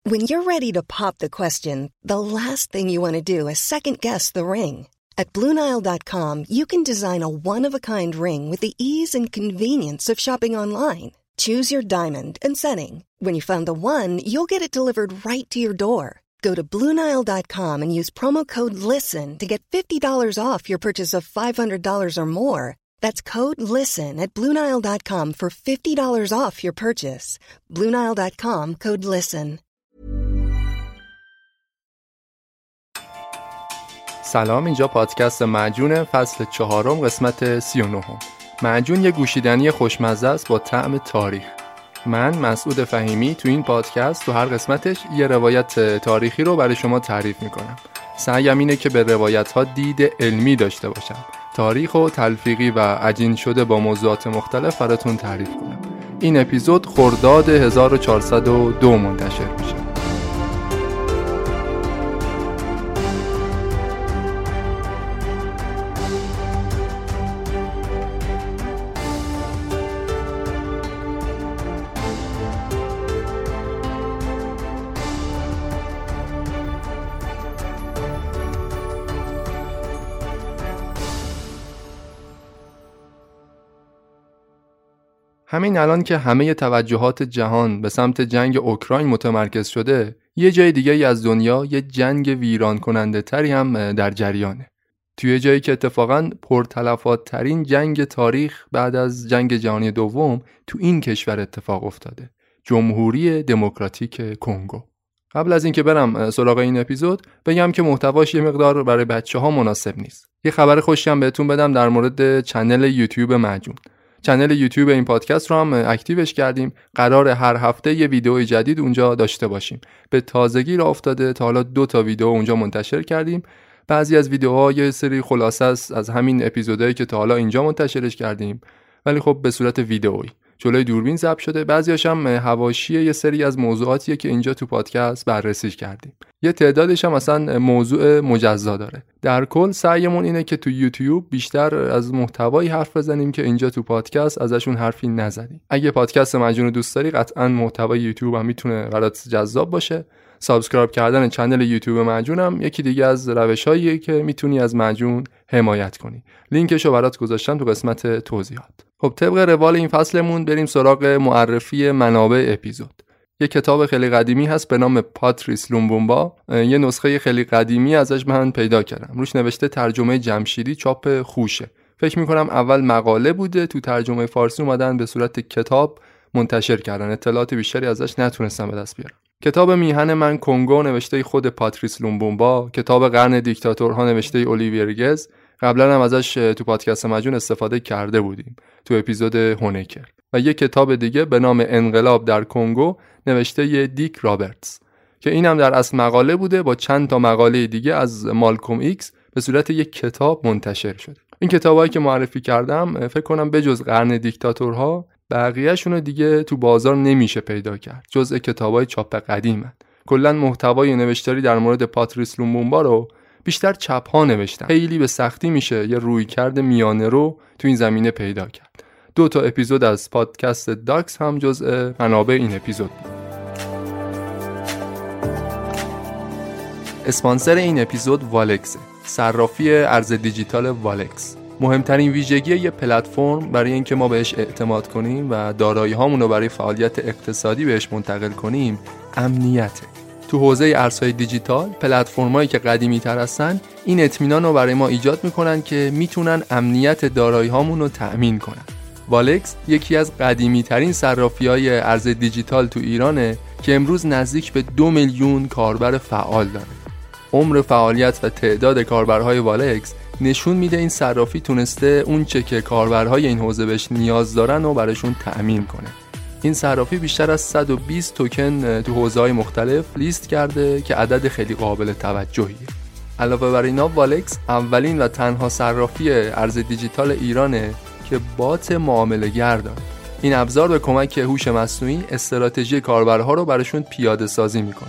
When you're ready to pop the question, the last thing you want to do is second-guess the ring. At BlueNile.com, you can design a one-of-a-kind ring with the ease and convenience of shopping online. Choose your diamond and setting. When you find the one, you'll get it delivered right to your door. Go to BlueNile.com and use promo code LISTEN to get $50 off your purchase of $500 or more. That's code LISTEN at BlueNile.com for $50 off your purchase. BlueNile.com, code LISTEN. سلام، اینجا پادکست معجون فصل 4 قسمت 39. معجون یه گوشیدنی خوشمزه است با طعم تاریخ. من مسعود فهیمی تو این پادکست تو هر قسمتش یه روایت تاریخی رو برای شما تعریف میکنم. سعیم اینه که به روایت‌ها دید علمی داشته باشم. تاریخ و تلفیقی و عجین شده با موضوعات مختلف براتون تعریف کنم. این اپیزود خرداد 1402 منتشر میشه. همین الان که همه توجهات جهان به سمت جنگ اوکراین متمرکز شده، یه جای دیگه از دنیا یه جنگ ویران کننده تری هم در جریانه. توی جایی که اتفاقاً پرتلفات ترین جنگ تاریخ بعد از جنگ جهانی دوم تو این کشور اتفاق افتاده. جمهوری دموکراتیک کنگو. قبل از اینکه برم سراغ این اپیزود، بگم که محتواش یه مقدار برای بچه‌ها مناسب نیست. یه خبر خوشی هم بهتون بدم در مورد چنل یوتیوب معجون. چنل یوتیوب این پادکست رو هم اکتیوش کردیم. قرار هر هفته یه ویدیو جدید اونجا داشته باشیم. به تازگی راه افتاده، تا حالا 2 تا ویدیو اونجا منتشر کردیم. بعضی از ویدیوها یه سری خلاصه است از همین اپیزودایی که تا حالا اینجا منتشرش کردیم، ولی خب به صورت ویدئویی. جلوی دوربین ضبط شده. بعضیاش هم حواشی یه سری از موضوعاتیه که اینجا تو پادکست بررسیش کردیم. یه تعدادش هم اصلا موضوع مجزا داره. در کل سعیمون اینه که تو یوتیوب بیشتر از محتوایی حرف بزنیم که اینجا تو پادکست ازشون حرفی نزدیم. اگه پادکست معجون رو دوست داری، قطعاً محتوای یوتیوب هم میتونه برات جذاب باشه. سابسکرایب کردن کانال یوتیوب معجون هم یکی دیگه از روش‌هاییه که میتونی از معجون حمایت کنی. لینکشو برات گذاشتم تو قسمت توضیحات. خب طبق روال این فصلمون بریم سراغ معرفی منابع اپیزود. یه کتاب خیلی قدیمی هست به نام پاتریس لومبومبا. یه نسخه خیلی قدیمی ازش من پیدا کردم. روش نوشته ترجمه جمشیدی، چاپ خوشه. فکر میکنم اول مقاله بوده، تو ترجمه فارسی اومدن به صورت کتاب منتشر کردن. اطلاعات بیشتری ازش نتونستم به دست بیارم. کتاب میهن من کنگو نوشته خود پاتریس لومبومبا، کتاب قرن دیکتاتورها نوشته اولیویر گز. قبلا هم ازش تو پادکست معجون استفاده کرده بودیم تو اپیزود هونیکر. و یک کتاب دیگه به نام انقلاب در کنگو نوشته دیک رابرتس که اینم در اصل مقاله بوده با چند تا مقاله دیگه از مالکوم ایکس به صورت یک کتاب منتشر شده. این کتابایی که معرفی کردم فکر کنم بجز قرن دیکتاتورها بقیه‌شون دیگه تو بازار نمیشه پیدا کرد. جزء کتابای چاپ قدیمن. کلا محتوای نوشتاری در مورد پاتریس لومبومبا رو بیشتر چپ‌ها نوشتن. خیلی به سختی میشه یه رویکرد میانه رو تو این زمینه پیدا کرد. 2 تا اپیزود از پادکست داکس هم جزء منابع این اپیزود بود. اسپانسر این اپیزود والکس، صرافی ارز دیجیتال والکس. مهمترین ویژگی یه پلتفرم برای اینکه ما بهش اعتماد کنیم و دارایی‌هامون رو برای فعالیت اقتصادی بهش منتقل کنیم، امنیته. تو حوزه ارزهای دیجیتال، پلتفرمایی که قدیمی‌تر هستن این اطمینان رو برای ما ایجاد میکنن که میتونن امنیت دارایی‌هامون رو تأمین کنن. والکس یکی از قدیمی‌ترین صرافی‌های ارز دیجیتال تو ایرانه که امروز نزدیک به 2 میلیون کاربر فعال داره. عمر فعالیت و تعداد کاربرهای والکس نشون میده این صرافی تونسته اون چه که کاربرهای این حوزه بهش نیاز دارن و براشون تأمین کنه. این صرافی بیشتر از 120 توکن تو حوزه‌های مختلف لیست کرده که عدد خیلی قابل توجهیه. علاوه بر اینا والکس اولین و تنها صرافی ارز دیجیتال ایرانه که بات معامله‌گر داره. این ابزار به کمک هوش مصنوعی استراتژی کاربرها رو براشون پیاده سازی میکنه.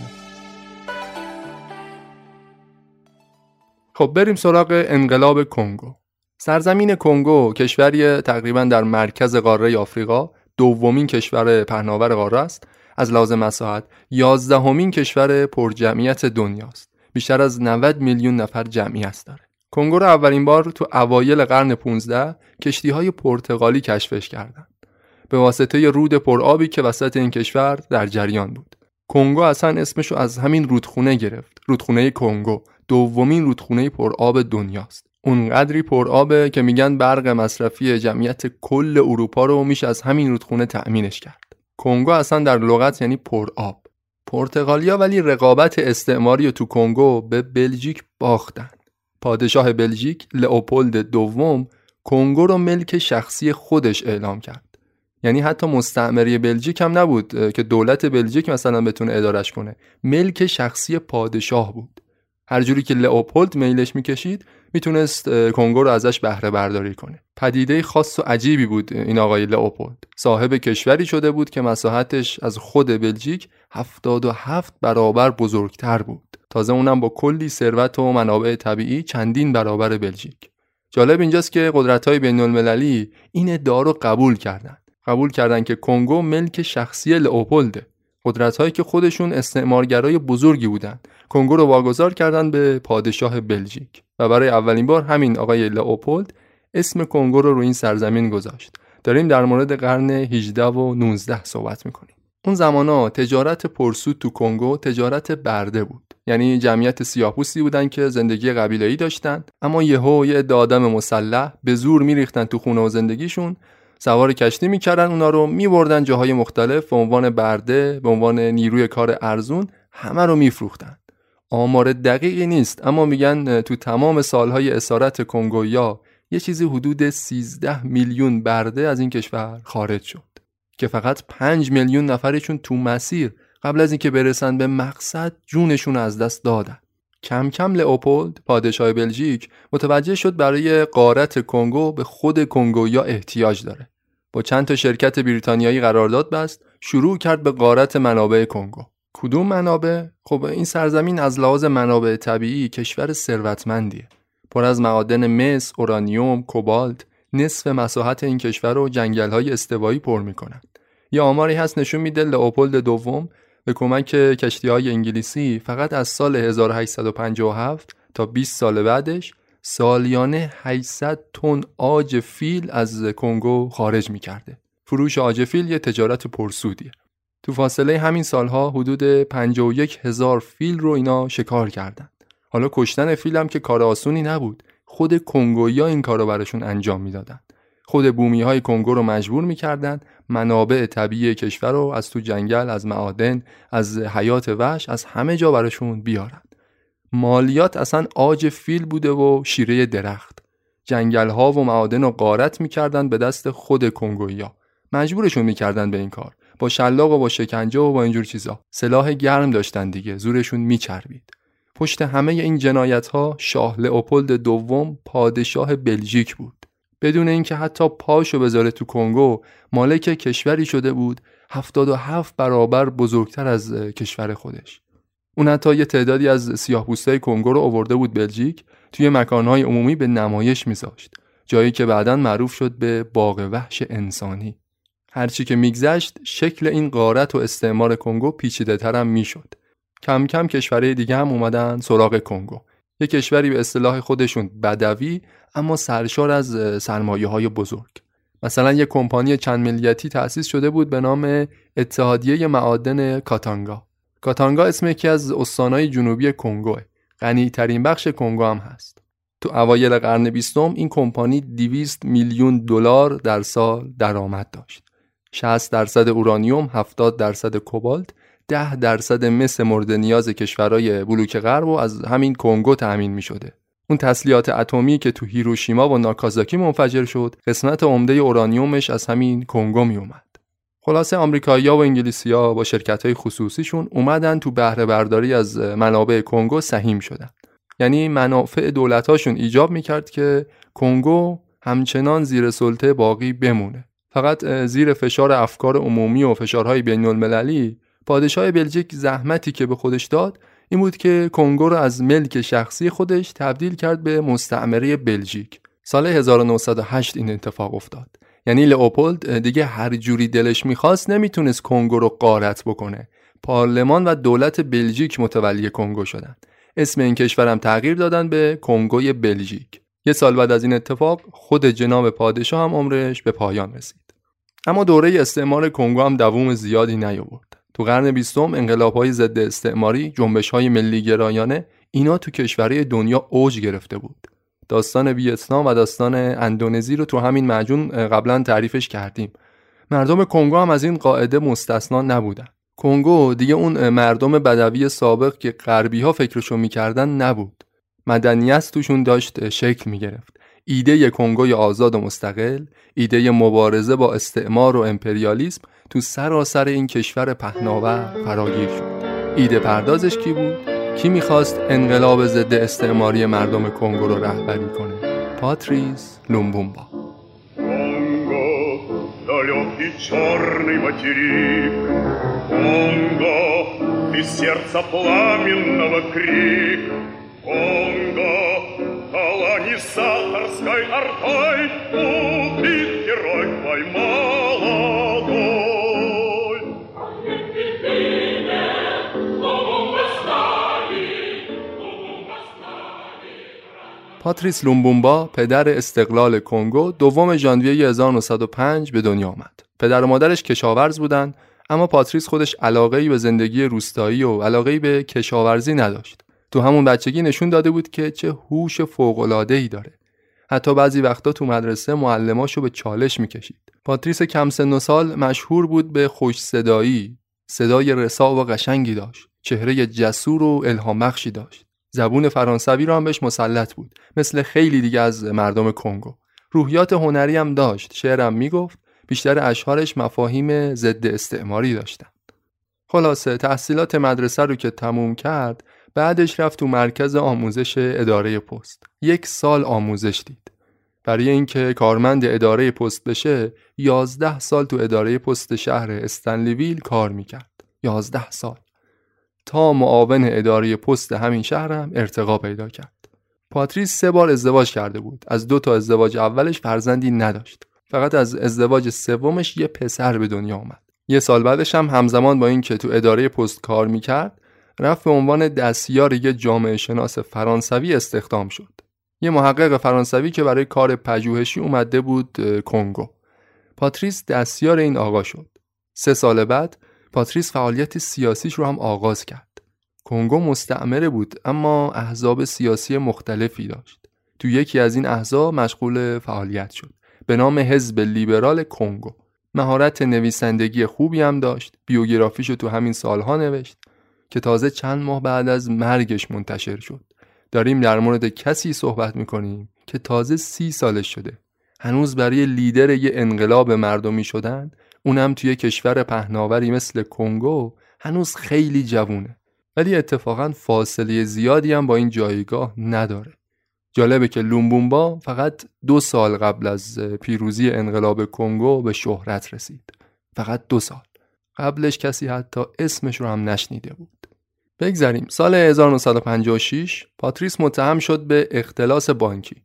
خب بریم سراغ انقلاب کنگو. سرزمین کنگو کشوری تقریبا در مرکز قاره آفریقا، دومین کشور پهناور قاره است. از لحاظ مساحت 11مین کشور پرجمعیت دنیاست. بیشتر از 90 میلیون نفر جمعیت داره. کنگو رو اولین بار تو اوایل قرن 15 کشتی‌های پرتغالی کشفش کردند. به واسطه رود پرآبی که وسط این کشور در جریان بود. کنگو اصلا اسمشو از همین رودخونه گرفت. رودخونه کنگو دومین رودخونه پرآب دنیاست. اونقدری پرآبه که میگن برق مصرفی جمعیت کل اروپا رو میشه از همین رودخونه تأمینش کرد. کنگو اصلا در لغت یعنی پرآب. پرتغالیا ولی رقابت استعماری تو کنگو به بلژیک باختن. پادشاه بلژیک لئوپولد دوم کنگو رو ملک شخصی خودش اعلام کرد. یعنی حتی مستعمره بلژیک هم نبود که دولت بلژیک مثلا بتونه ادارش کنه. ملک شخصی پادشاه بود. هر جوری که لئوپولد میلش میکشید میتونست کنگو رو ازش بهره برداری کنه. پدیده خاص و عجیبی بود این آقای لئوپولد. صاحب کشوری شده بود که مساحتش از خود بلژیک 77 برابر بزرگتر بود. تازه اونم با کلی ثروت و منابع طبیعی چندین برابر بلژیک. جالب اینجاست که قدرت‌های بین‌المللی این ادعا رو قبول کردن که کنگو ملک شخصی لئوپولده. قدرت‌هایی که خودشون استعمارگرای بزرگی بودن کنگو رو واگذار کردن به پادشاه بلژیک و برای اولین بار همین آقای لئوپولد اسم کنگو رو این سرزمین گذاشت. داریم در مورد قرن 18 و 19 صحبت می‌کنیم. اون زمانا تجارت پرسود تو کنگو تجارت برده بود. یعنی جمعیت سیاه‌پوستی بودن که زندگی قبیله‌ای داشتن، اما یه عده آدم مسلح به زور می‌ریختن تو خونه و زندگیشون، سوار کشتی می‌کردن، اونا رو می‌بردن جاهای مختلف به عنوان برده، به عنوان نیروی کار ارزون، همه رو می‌فروختن. آمار دقیقی نیست، اما میگن تو تمام سالهای اسارت کنگویا یه چیزی حدود 13 میلیون برده از این کشور خارج شد که فقط 5 میلیون نفرشون تو مسیر قبل از اینکه برسن به مقصد جونشون از دست دادن. کم کم لئوپولد پادشاه بلژیک متوجه شد برای غارت کنگو به خود کنگویا احتیاج داره. با چند تا شرکت بریتانیایی قرارداد بست، شروع کرد به غارت منابع کنگو. کدوم منابع؟ خب این سرزمین از لحاظ منابع طبیعی کشور ثروتمندیه. پر از معادن مس، اورانیوم، کوبالت. نصف مساحت این کشور رو جنگل‌های استوایی پر می‌کنن. یه آماری هست نشون میده لئوپولد دوم به کمک کشتی‌های انگلیسی فقط از سال 1857 تا 20 سال بعدش سالیانه 800 تن عاج فیل از کنگو خارج می‌کرده. فروش عاج فیل یه تجارت پرسودیه. تو فاصله همین سالها حدود 51,000 فیل رو اینا شکار کردن. حالا کشتن فیل هم که کار آسونی نبود. خود کنگویا این کارو براشون انجام میدادن. خود بومی‌های کنگو رو مجبور می‌کردن منابع طبیعی کشور رو از تو جنگل، از معادن، از حیات وحش، از همه جا براشون بیارن. مالیات اصلا عاج فیل بوده و شیره درخت. جنگل‌ها و معادن رو غارت می‌کردن به دست خود کنگویا. مجبورشون می‌کردن به این کار. با شلاق و با شکنجه و با اینجور چیزا. سلاح گرم داشتن دیگه، زورشون میچربید. پشت همه این جنایت‌ها شاه لئوپولد دوم پادشاه بلژیک بود. بدون اینکه حتی پاشو بذاره تو کنگو، مالک کشوری شده بود 77 برابر بزرگتر از کشور خودش. اون حتی یه تعدادی از سیاه‌پوستای کنگو رو آورده بود بلژیک، توی مکان‌های عمومی به نمایش می‌ذاشت. جایی که بعداً معروف شد به باغ وحش انسانی. هرچی که میگذشت شکل این غارت و استعمار کنگو پیچیده‌تر هم میشد. کم کم کشورهای دیگه هم اومدن سراغ کنگو. یک کشوری به اصطلاح خودشون بدوی اما سرشار از سرمایه‌های بزرگ. مثلا یک کمپانی چند ملیتی تأسیس شده بود به نام اتحادیه معادن کاتانگا. کاتانگا اسم یکی از استان‌های جنوبی کنگوه. غنی‌ترین بخش کنگو هم هست. تو اوایل قرن 20 این کمپانی 200 میلیون دلار در سال درآمد داشت. 60% اورانیوم، 70% کوبالت، 10% مس مورد نیاز کشورهای بلوک غرب و از همین کنگو تأمین می شده. اون تسلیحات اتمی که تو هیروشیما و ناکازاکی منفجر شد، قسمت عمده اورانیومش از همین کنگو می اومد. خلاصه آمریکایی‌ها و انگلیسی‌ها با شرکت‌های خصوصیشون اومدن تو بهره برداری از منابع کنگو سهیم شدن. یعنی منافع دولت‌هاشون ایجاب می‌کرد که کنگو همچنان زیر سلطه باقی بمونه. فقط زیر فشار افکار عمومی و فشارهای بین‌المللی، پادشاه بلژیک زحمتی که به خودش داد این بود که کنگو رو از ملک شخصی خودش تبدیل کرد به مستعمره بلژیک. سال 1908 این اتفاق افتاد. یعنی لئوپولد دیگه هر جوری دلش میخواست نمیتونست کنگو رو غارت بکنه. پارلمان و دولت بلژیک متولی کنگو شدن. اسم این کشورم تغییر دادن به کنگوی بلژیک. یه سال بعد از این اتفاق خود جناب پادشاه هم عمرش به پایان رسید. اما دوره استعمار کنگو هم دوام زیادی نیاورد. تو قرن 20 انقلاب‌های ضد استعماری، جنبش‌های ملی گرایانه، اینا تو کشورهای دنیا اوج گرفته بود. داستان ویتنام و داستان اندونزی رو تو همین مجموع قبلا تعریفش کردیم. مردم کنگو هم از این قاعده مستثنا نبودن. کنگو دیگه اون مردم بدوی سابق که غربی‌ها فکرشو می‌کردن نبود. مدنیت توشون داشت شکل می‌گرفت. ایده کنگوی آزاد و مستقل، ایده مبارزه با استعمار و امپریالیسم تو سراسر این کشور پهناور فراگیر شد. ایده پردازش کی بود؟ کی میخواست انقلاب ضد استعماری مردم کنگو رو رهبری کنه؟ پاتریس لومبومبا. Конго, далекий черный материк, Конго, ты сердца пламенного крик, Конго, колонизаторской ордой убит герой твой молодой. پاتریس لومبومبا پدر استقلال کنگو 2 ژانویه 1905 به دنیا آمد. پدر و مادرش کشاورز بودند، اما پاتریس خودش علاقه‌ای به زندگی روستایی و علاقه‌ای به کشاورزی نداشت. تو همون بچگی نشون داده بود که چه هوش فوق‌العاده‌ای داره. حتی بعضی وقتا تو مدرسه معلماشو به چالش می‌کشید. پاتریس کم سن و سال مشهور بود به خوش صدایی، صدای رسا و قشنگی داشت، چهره جسور و الهام بخشی داشت. زبون فرانسوی رو هم بهش مسلط بود، مثل خیلی دیگه از مردم کنگو. روحیات هنری هم داشت، شعرم میگفت، بیشتر اشعارش مفاهیم ضد استعماری داشتن. خلاصه تحصیلات مدرسه رو که تموم کرد، بعدش رفت تو مرکز آموزش اداره پست. 1 سال آموزش دید. برای اینکه کارمند اداره پست بشه، 11 سال تو اداره پست شهر استنلیویل کار میکرد. 11 سال. تا معاون اداره پست همین شهرم ارتقا پیدا کرد. پاتریس 3 بار ازدواج کرده بود. از 2 تا ازدواج اولش فرزندی نداشت. فقط از ازدواج سومش یه پسر به دنیا آمد. 1 سال بعدش هم همزمان با این که تو اداره پست کار میکرد، رفت به عنوان دستیار یه جامعه شناس فرانسوی استخدام شد. یه محقق فرانسوی که برای کار پژوهشی اومده بود کنگو. پاتریس دستیار این آقا شد. 3 سال بعد پاتریس فعالیت سیاسیش رو هم آغاز کرد. کنگو مستعمره بود، اما احزاب سیاسی مختلفی داشت. تو یکی از این احزاب مشغول فعالیت شد به نام حزب لیبرال کنگو. مهارت نویسندگی خوبی هم داشت. بیوگرافیشو تو همین سالها نوشت که تازه چند ماه بعد از مرگش منتشر شد. داریم در مورد کسی صحبت میکنیم که تازه 30 سالش شده. هنوز برای لیدر یه انقلاب مردمی شدن، اونم توی کشور پهناوری مثل کنگو، هنوز خیلی جوونه. ولی اتفاقاً فاصله زیادی هم با این جایگاه نداره. جالبه که لومبومبا فقط 2 سال قبل از پیروزی انقلاب کنگو به شهرت رسید. فقط 2 سال. قبلش کسی حتی اسمش رو هم نشنیده بود. بگذاریم. سال 1956 پاتریس متهم شد به اختلاس بانکی.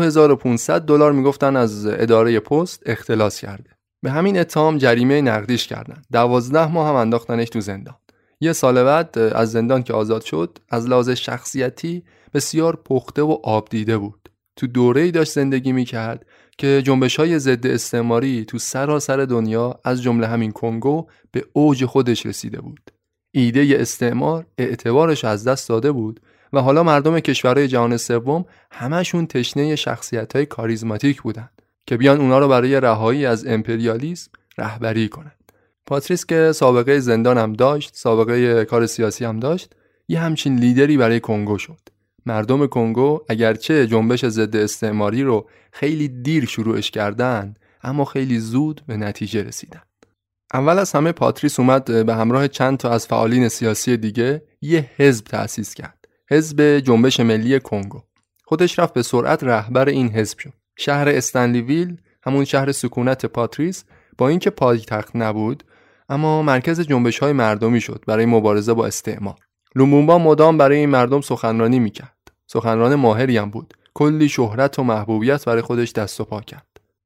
$2500 میگفتن از اداره پست اختلاس کرده. به همین اتهام جریمه نقدیش کردن. 12 ماه هم انداختنش تو زندان. 1 سال بعد از زندان که آزاد شد، از لحاظ شخصیتی بسیار پخته و آب دیده بود. تو دوره‌ای داشت زندگی می‌کرد که جنبش‌های ضد استعماری تو سراسر دنیا از جمله همین کنگو به اوج خودش رسیده بود. ایده استعمار اعتبارش از دست داده بود و حالا مردم کشورهای جهان سوم همشون تشنه شخصیت‌های کاریزماتیک بودن که بیان اونا رو برای رهایی از امپریالیسم رهبری کنن. پاتریس که سابقه زندان هم داشت، سابقه کار سیاسی هم داشت، یه همچین لیدری برای کنگو شد. مردم کنگو اگرچه جنبش ضد استعماری رو خیلی دیر شروعش کردن، اما خیلی زود به نتیجه رسیدن. اول از همه پاتریس اومد به همراه چند تا از فعالین سیاسی دیگه یه حزب تأسیس کرد. حزب جنبش ملی کنگو. خودش رفت به سرعت رهبر این حزب شد. شهر استنلیویل، همون شهر سکونت پاتریس، با اینکه پایتخت نبود، اما مرکز جنبش‌های مردمی شد برای مبارزه با استعمار. لومبومبا مدام برای این مردم سخنرانی میکرد. سخنران ماهری هم بود. کلی شهرت و محبوبیت برای خودش دست و پا کرد.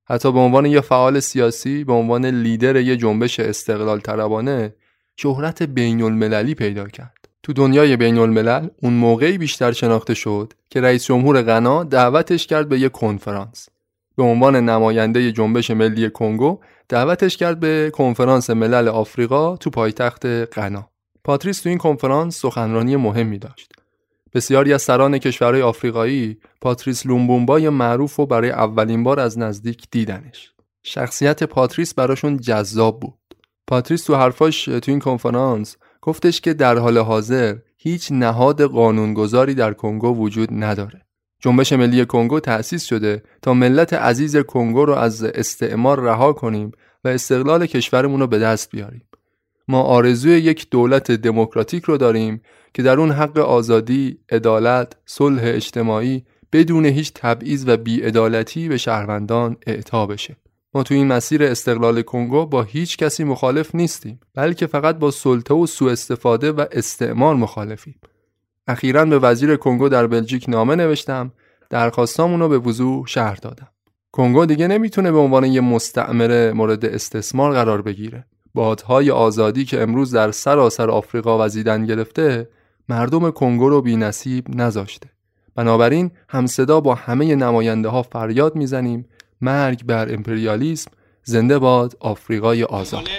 حتی به عنوان یه فعال سیاسی، به عنوان لیدر یه جنبش استقلال طلبانه شهرت بین المللی پیدا کرد. تو دنیای بین الملل اون موقعی بیشتر شناخته شد که رئیس جمهور غنا دعوتش کرد به یه کنفرانس. به عنوان نماینده جنبش ملی کنگو دعوتش کرد به کنفرانس ملل آفریقا تو پایتخت غنا. پاتریس تو این کنفرانس سخنرانی مهمی داشت. بسیاری از سران کشورهای آفریقایی پاتریس لومبومبا معروف و برای اولین بار از نزدیک دیدنش. شخصیت پاتریس براشون جذاب بود. پاتریس تو حرفاش تو این کنفرانس گفتش که در حال حاضر هیچ نهاد قانونگذاری در کنگو وجود نداره. جنبش ملی کنگو تأسیس شده تا ملت عزیز کنگو رو از استعمار رها کنیم و استقلال کشورمون رو به دست بیاریم. ما آرزوی یک دولت دموکراتیک رو داریم که در اون حق آزادی، عدالت، صلح اجتماعی بدون هیچ تبعیض و بی‌عدالتی به شهروندان اعطا بشه. ما تو این مسیر استقلال کنگو با هیچ کسی مخالف نیستیم، بلکه فقط با سلطه و سوء استفاده و استعمار مخالفیم. اخیراً به وزیر کنگو در بلژیک نامه نوشتم، درخواستامون رو به وضوح شرح دادم. کنگو دیگه نمیتونه به عنوان یه مستعمره مورد استثمار قرار بگیره. بادهای آزادی که امروز در سراسر آفریقا وزیدن گرفته، مردم کنگو رو بی‌نصیب نذاشته. بنابراین همصدا با همه نماینده ها فریاد میزنیم مرگ بر امپریالیسم، زنده باد آفریقای آزاد.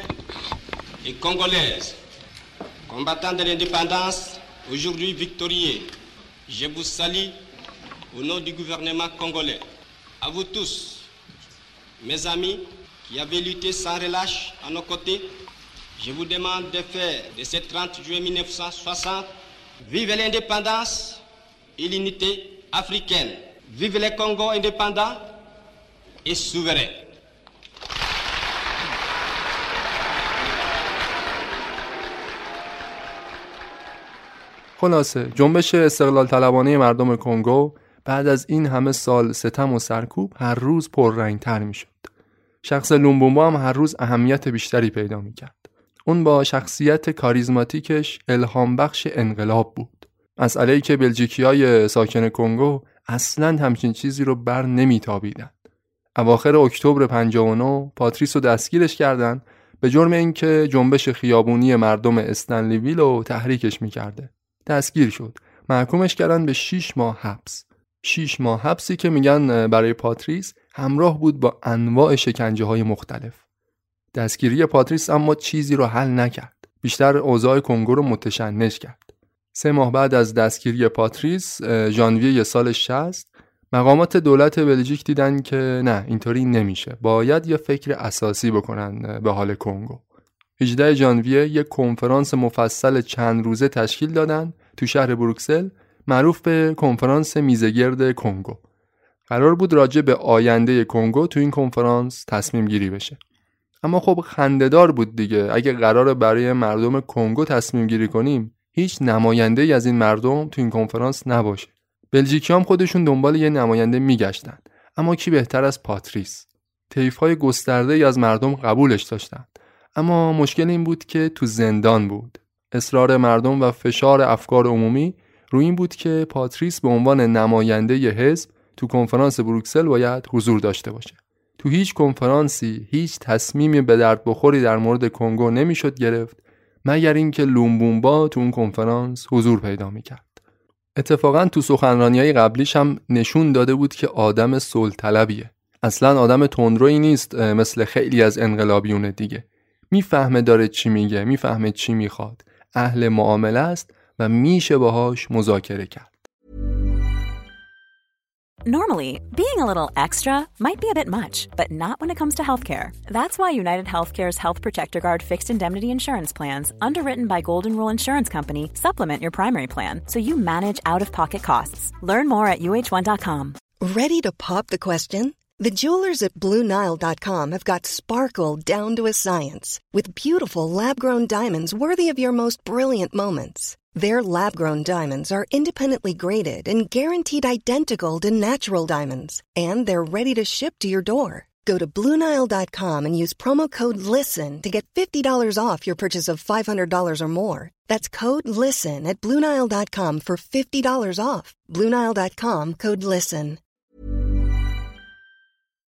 combattants de l'indépendance, aujourd'hui victorieux, je vous salue au nom du gouvernement congolais. À vous tous, mes amis qui avez lutté sans relâche à nos côtés, je vous demande de faire de ce 30 juillet 1960, vive l'indépendance et l'unité africaine. Vive le Congo indépendant et souverain. خلاصه جنبش استقلال طلبانه مردم کنگو بعد از این همه سال ستم و سرکوب هر روز پررنگ‌تر می‌شد. شخص لومبومبا هم هر روز اهمیت بیشتری پیدا می‌کرد. اون با شخصیت کاریزماتیکش الهام بخش انقلاب بود. مسئله‌ای که بلژیکیای ساکن کنگو اصلاً همچین چیزی رو بر نمی‌تابیدن. اواخر اکتبر 59 پاتریس رو دستگیرش کردن به جرم اینکه جنبش خیابونی مردم استنلیویل رو تحریکش می‌کرده. دستگیر شد. محکومش کردن به 6 ماه حبس. 6 ماه حبسی که میگن برای پاتریس همراه بود با انواع شکنجه‌های مختلف. دستگیری پاتریس اما چیزی رو حل نکرد. بیشتر اوضاع کنگو رو متشنج کرد. 3 ماه بعد از دستگیری پاتریس، ژانویه سال 60، مقامات دولت بلژیک دیدن که نه، اینطوری نمیشه. باید یه فکر اساسی بکنن به حال کنگو. 18 ژانویه یک کنفرانس مفصل چند روزه تشکیل دادن تو شهر بروکسل، معروف به کنفرانس میزگرد کنگو. قرار بود راجع به آینده کنگو تو این کنفرانس تصمیم گیری بشه. اما خب خنده‌دار بود دیگه، اگه قراره برای مردم کنگو تصمیم گیری کنیم، هیچ نماینده‌ای از این مردم تو این کنفرانس نباشه. بلژیکیام خودشون دنبال یه نماینده میگشتن، اما کی بهتر از پاتریس؟ طیف‌های گسترده‌ای از مردم قبولش داشتن. اما مشکل این بود که تو زندان بود. اصرار مردم و فشار افکار عمومی روی این بود که پاتریس به عنوان نماینده ی حزب تو کنفرانس بروکسل باید حضور داشته باشه. تو هیچ کنفرانسی هیچ تصمیمی به درد بخوری در مورد کنگو نمیشد گرفت مگر اینکه لومبومبا تو اون کنفرانس حضور پیدا میکرد. اتفاقا تو سخنرانی‌های قبلیش هم نشون داده بود که آدم صلح طلبیه. اصلا آدم تندرویی نیست مثل خیلی از انقلابیون دیگه. میفهمه داره چی میگه، میفهمه چی میخواد، اهل معامله است و میشه باهاش مذاکره کرد. Normally, being a little extra might be a bit much, but not when it comes to healthcare. That's why United Healthcare's Health Protector Guard fixed indemnity insurance plans, underwritten by Golden Rule Insurance Company, supplement your primary plan so you manage out-of-pocket costs. Learn more at uh1.com. Ready to pop the question? The jewelers at BlueNile.com have got sparkle down to a science with beautiful lab-grown diamonds worthy of your most brilliant moments. Their lab-grown diamonds are independently graded and guaranteed identical to natural diamonds, and they're ready to ship to your door. Go to BlueNile.com and use promo code LISTEN to get $50 off your purchase of $500 or more. That's code LISTEN at BlueNile.com for $50 off. BlueNile.com, code LISTEN.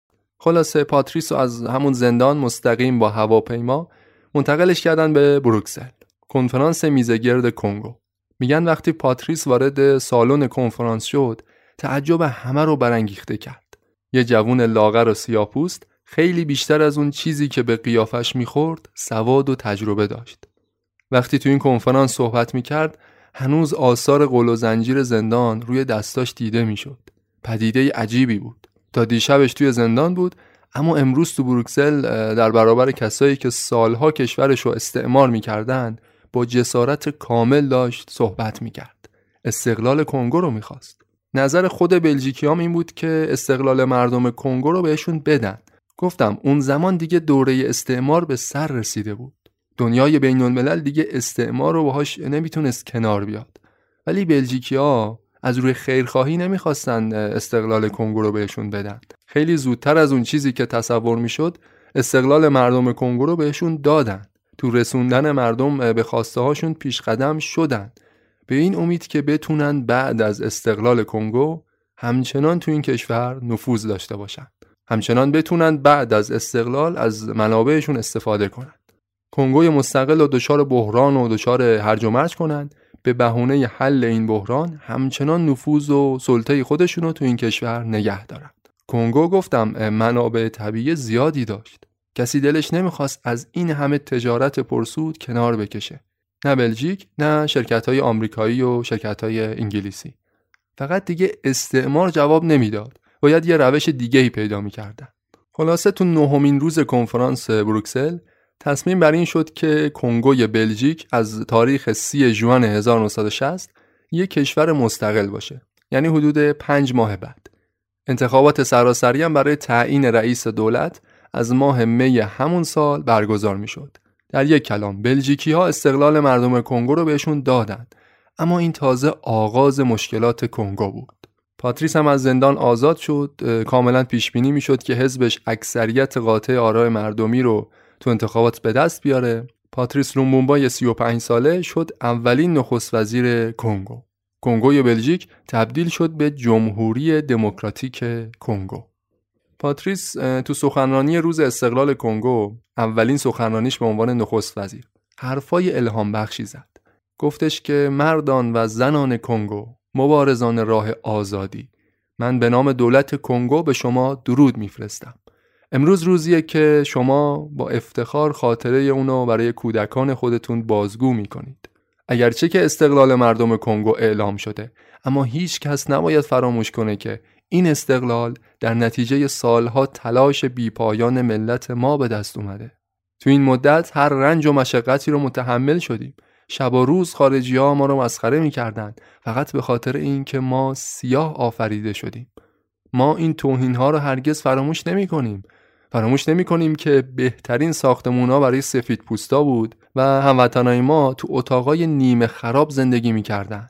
خلاصه پاتریس رو از همون زندان مستقیم با هواپیما منتقلش کردن به بروکسل، کنفرانس میزگرد کنگو. میگن وقتی پاتریس وارد سالن کنفرانس شد، تعجب همه رو برانگیخته کرد. یه جوون لاغر و سیاه‌پوست خیلی بیشتر از اون چیزی که به قیافش میخورد سواد و تجربه داشت. وقتی تو این کنفرانس صحبت میکرد هنوز آثار قل و زنجیر زندان روی دستاش دیده میشد. پدیده عجیبی بود. تا دیشبش توی زندان بود، اما امروز تو بروکسل در برابر کسایی که سالها کشورش رو استعمار میکردن با جسارت کامل داشت صحبت میکرد. استقلال کنگو رو میخواست. نظر خود بلژیکیام این بود که استقلال مردم کنگو رو بهشون بدن. گفتم اون زمان دیگه دوره استعمار به سر رسیده بود. دنیای بین الملل دیگه استعمار رو باهاش نمیتونست کنار بیاد. ولی بلژیکی‌ها از روی خیرخواهی نمیخواستن استقلال کنگو رو بهشون بدن. خیلی زودتر از اون چیزی که تصور میشد استقلال مردم کنگو رو بهشون دادن. تو رسوندن مردم به خواسته هاشون پیش قدم شدن، به این امید که بتونن بعد از استقلال کنگو همچنان تو این کشور نفوذ داشته باشن، همچنان بتونن بعد از استقلال از منابعشون استفاده کنن. کنگوی مستقل و دچار بحران و دچار هرج و مرج کنن، به بهونه حل این بحران همچنان نفوذ و سلطه خودشون رو تو این کشور نگه دارن. کنگو گفتم منابع طبیعی زیادی داشت. کسی دلش نمیخواست از این همه تجارت پرسود کنار بکشه. نه بلژیک، نه شرکت‌های آمریکایی و شرکت‌های انگلیسی. فقط دیگه استعمار جواب نمیداد. باید یه روش دیگه‌ای پیدا می‌کردن. خلاصه تو 9مین روز کنفرانس بروکسل تصمیم بر این شد که کنگوی بلژیک از تاریخ 30 ژوئن 1960 یک کشور مستقل باشه. یعنی حدود 5 ماه بعد. انتخابات سراسری هم برای تعیین رئیس دولت از ماه می همون سال برگزار میشد. در یک کلام بلژیکی‌ها استقلال مردم کنگو رو بهشون دادن، اما این تازه آغاز مشکلات کنگو بود. پاتریس هم از زندان آزاد شد. کاملا پیش بینی میشد که حزبش اکثریت قاطع آرای مردمی رو تو انتخابات به دست بیاره. پاتریس لومبومبا 35 ساله شد اولین نخست وزیر کنگو. کنگوی بلژیک تبدیل شد به جمهوری دموکراتیک کنگو. پاتریس تو سخنرانی روز استقلال کنگو، اولین سخنرانیش به عنوان نخست وزیر، حرفای الهام بخشی زد. گفتش که مردان و زنان کنگو، مبارزان راه آزادی، من به نام دولت کنگو به شما درود میفرستم. امروز روزیه که شما با افتخار خاطره اونو برای کودکان خودتون بازگو میکنید. اگرچه که استقلال مردم کنگو اعلام شده، اما هیچ کس نباید فراموش کنه که این استقلال در نتیجه سالها تلاش بیپایان ملت ما به دست اومده. تو این مدت هر رنج و مشقتی رو متحمل شدیم. شب و روز خارجی ها ما رو مسخره میکردن فقط به خاطر این که ما سیاه آفریده شدیم. ما این توهین ها رو هرگز فراموش نمی کنیم. فراموش نمی کنیم که بهترین ساختمون ها برای سفید پوستا بود و هموطنای ما تو اتاقای نیمه خراب زندگی میکردن.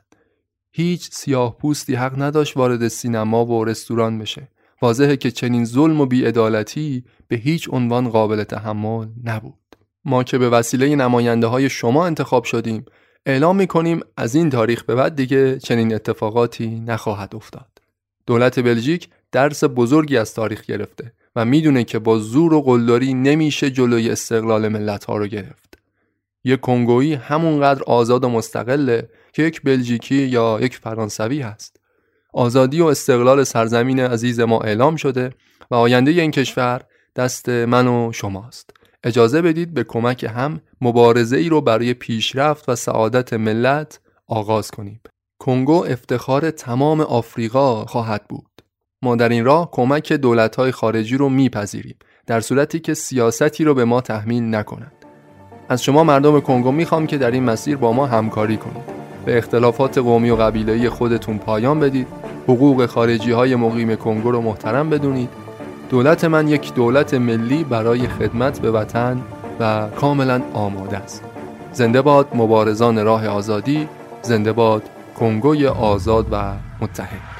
هیچ سیاه پوستی حق نداشت وارد سینما و رستوران بشه. واضحه که چنین ظلم و بی‌عدالتی به هیچ عنوان قابل تحمل نبود. ما که به وسیله نماینده های شما انتخاب شدیم، اعلام میکنیم از این تاریخ به بعد دیگه چنین اتفاقاتی نخواهد افتاد. دولت بلژیک درس بزرگی از تاریخ گرفته و میدونه که با زور و قلدری نمیشه جلوی استقلال ملت‌ها رو گرفت. یک کنگویی همونقدر آزاد و مستقله که یک بلژیکی یا یک فرانسوی هست. آزادی و استقلال سرزمین عزیز ما اعلام شده و آینده این کشور دست من و شماست. اجازه بدید به کمک هم مبارزه ای رو برای پیشرفت و سعادت ملت آغاز کنیم. کنگو افتخار تمام آفریقا خواهد بود. ما در این راه کمک دولت‌های خارجی رو میپذیریم در صورتی که سیاستی رو به ما تحمیل نکنند. از شما مردم کنگو میخوام که در این مسیر با ما همکاری کنید. به اختلافات قومی و قبیله‌ای خودتون پایان بدید. حقوق خارجی‌های مقیم کنگو رو محترم بدونید. دولت من یک دولت ملی برای خدمت به وطن و کاملا آماده است. زنده باد مبارزان راه آزادی، زنده باد کنگوی آزاد و متحد.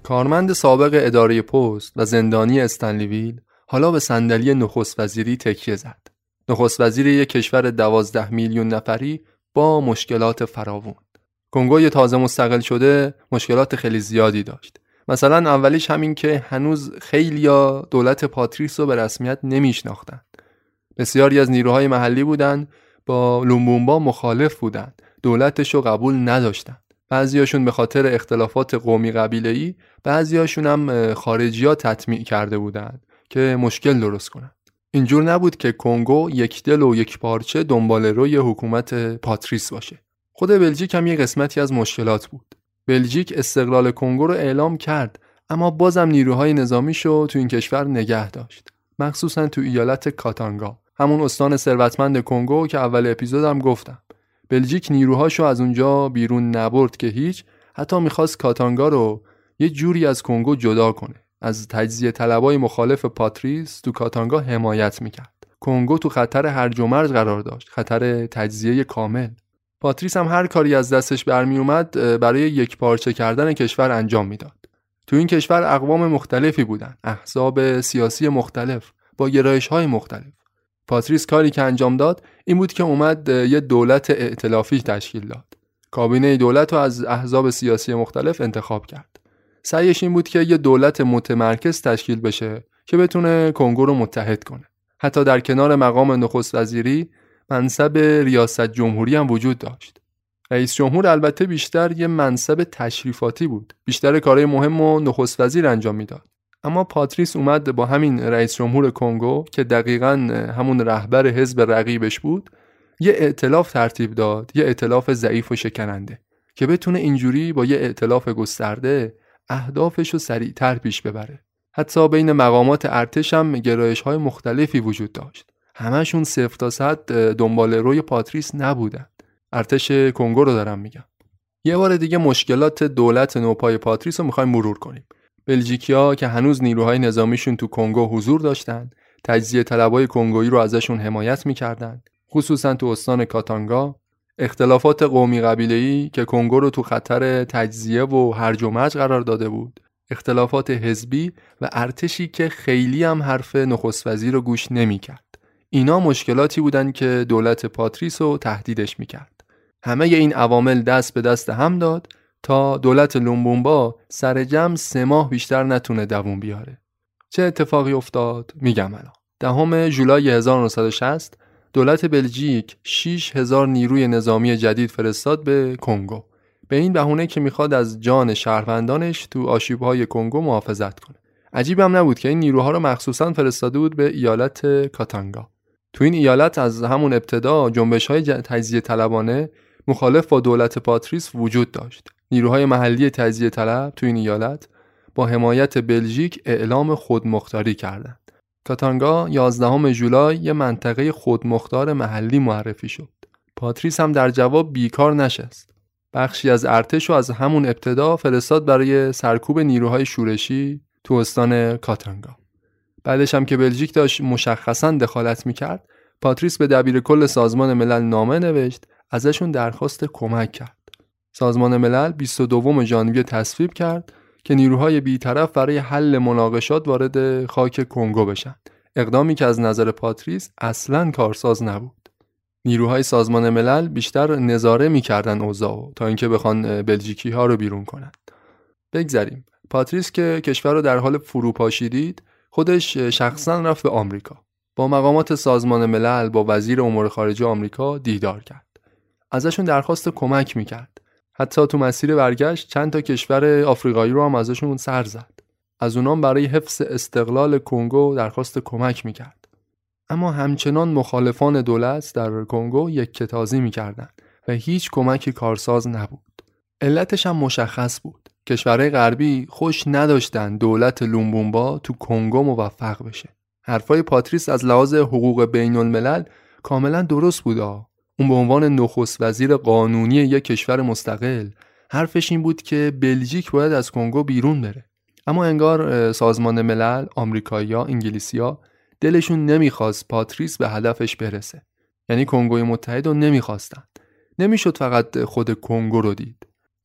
کارمند سابق اداره پست و زندانی استنلیویل حالا به صندلی نخست وزیری تکیه زد. نخست وزیر یک کشور 12 میلیون نفری با مشکلات فراوان. کنگوی تازه مستقل شده مشکلات خیلی زیادی داشت. مثلا اولیش همین که هنوز خیلیا دولت پاتریس رو به رسمیت نمیشناختن. بسیاری از نیروهای محلی بودن با لومبومبا مخالف بودن، دولتش رو قبول نداشتن. بعضیاشون به خاطر اختلافات قومی قبیله‌ای، بعضیاشون هم خارجی‌ها تطمیع کرده بودن که مشکل درست کنن. اینجور نبود که کنگو یک دل و یک پارچه دنبال روی حکومت پاتریس باشه. خود بلژیک هم یه قسمتی از مشکلات بود. بلژیک استقلال کنگو رو اعلام کرد، اما بازم نیروهای نظامیشو تو این کشور نگه داشت، مخصوصا تو ایالت کاتانگا، همون استان ثروتمند کنگو که اول اپیزودم گفتم. بلژیک نیروهاشو از اونجا بیرون نبرد که هیچ، حتی میخواست کاتانگا رو یه جوری از کنگو جدا کنه. از تجزیه طلبای مخالف پاتریس تو کاتانگا حمایت میکرد. کنگو تو خطر هرج و مرج قرار داشت، خطر تجزیه کامل. پاتریس هم هر کاری از دستش برمی اومد برای یک پارچه کردن کشور انجام میداد. تو این کشور اقوام مختلفی بودن، احزاب سیاسی مختلف با گرایش‌های مختلف. پاتریس کاری که انجام داد این بود که اومد یه دولت ائتلافی تشکیل داد. کابینه دولت رو از احزاب سیاسی مختلف انتخاب کرد. سعیش این بود که یه دولت متمرکز تشکیل بشه که بتونه کنگو رو متحد کنه. حتی در کنار مقام نخست وزیری منصب ریاست جمهوری هم وجود داشت. رئیس جمهور البته بیشتر یه منصب تشریفاتی بود. بیشتر کارهای مهم و نخست وزیر انجام میداد. اما پاتریس اومد با همین رئیس جمهور کنگو که دقیقاً همون رهبر حزب رقیبش بود، یه ائتلاف ترتیب داد، یه ائتلاف ضعیف و شکننده که بتونه اینجوری با یه ائتلاف گسترده اهدافش رو سریعتر پیش ببره. حتی بین مقامات ارتش هم گرایش‌های مختلفی وجود داشت. همشون 0 تا 100 دنبال روی پاتریس نبودن. ارتش کنگو رو دارم میگم. یه بار دیگه مشکلات دولت نوپای پاتریس رو می‌خوایم مرور کنیم. بلژیکیا که هنوز نیروهای نظامیشون تو کنگو حضور داشتن، تجزیه طلبای کنگویی رو ازشون حمایت می‌کردن، خصوصا تو استان کاتانگا. اختلافات قومی قبیله‌ای که کنگو رو تو خطر تجزیه و هرج و مرج قرار داده بود، اختلافات حزبی و ارتشی که خیلی هم حرف نخست وزیر رو گوش نمی‌کرد. اینا مشکلاتی بودن که دولت پاتریس رو تهدیدش می‌کرد. همه این عوامل دست به دست هم داد تا دولت لومبومبا سر جمع 3 ماه بیشتر نتونه دووم بیاره. چه اتفاقی افتاد؟ میگم الان. 10 ژولای 1960 دولت بلژیک 6000 نیروی نظامی جدید فرستاد به کنگو، به این بهونه که میخواد از جان شهروندانش تو آشوب‌های کنگو محافظت کنه. عجیب هم نبود که این نیروها رو مخصوصاً فرستاده بود به ایالت کاتانگا. تو این ایالت از همون ابتدا جنبش‌های تجزیه طلبانه مخالف با دولت پاتریس وجود داشت. نیروهای محلی تجزیه طلب تو این ایالت با حمایت بلژیک اعلام خودمختاری کردند. کاتانگا 11 ژولای یه منطقه خودمختار محلی معرفی شد. پاتریس هم در جواب بیکار نشست. بخشی از ارتش رو از همون ابتدا فرستاد برای سرکوب نیروهای شورشی تو استان کاتانگا. بعدش هم که بلژیک داشت مشخصاً دخالت میکرد، پاتریس به دبیرکل سازمان ملل نامه نوشت، ازشون درخواست کمک کرد. سازمان ملل 22 ژانویه تصویب کرد که نیروهای بی‌طرف برای حل مناقشات وارد خاک کنگو بشن. اقدامی که از نظر پاتریس اصلاً کارساز نبود. نیروهای سازمان ملل بیشتر نظاره می‌کردن اوضاعو تا اینکه بخوان بلژیکی‌ها رو بیرون کنن. بگذریم. پاتریس که کشور رو در حال فروپاشی دید، خودش شخصاً رفت به آمریکا. با مقامات سازمان ملل، با وزیر امور خارجه آمریکا دیدار کرد. ازشون درخواست کمک می‌کرد. حتی تو مسیر برگشت چند تا کشور آفریقایی رو هم ازشون سر زد. از اونام برای حفظ استقلال کنگو درخواست کمک میکرد. اما همچنان مخالفان دولت در کنگو یکتازی میکردن و هیچ کمک کارساز نبود. علتش هم مشخص بود. کشورهای غربی خوش نداشتن دولت لومبومبا تو کنگو موفق بشه. حرفای پاتریس از لحاظ حقوق بین الملل کاملا درست بود. اون به عنوان نخست وزیر قانونی یک کشور مستقل حرفش این بود که بلژیک باید از کنگو بیرون بره. اما انگار سازمان ملل، آمریکایی‌ها، انگلیسی‌ها دلشون نمیخواست پاتریس به هدفش برسه. یعنی کنگوی متحد رو نمیخواستن. نمیشد فقط خود کنگو رو دید.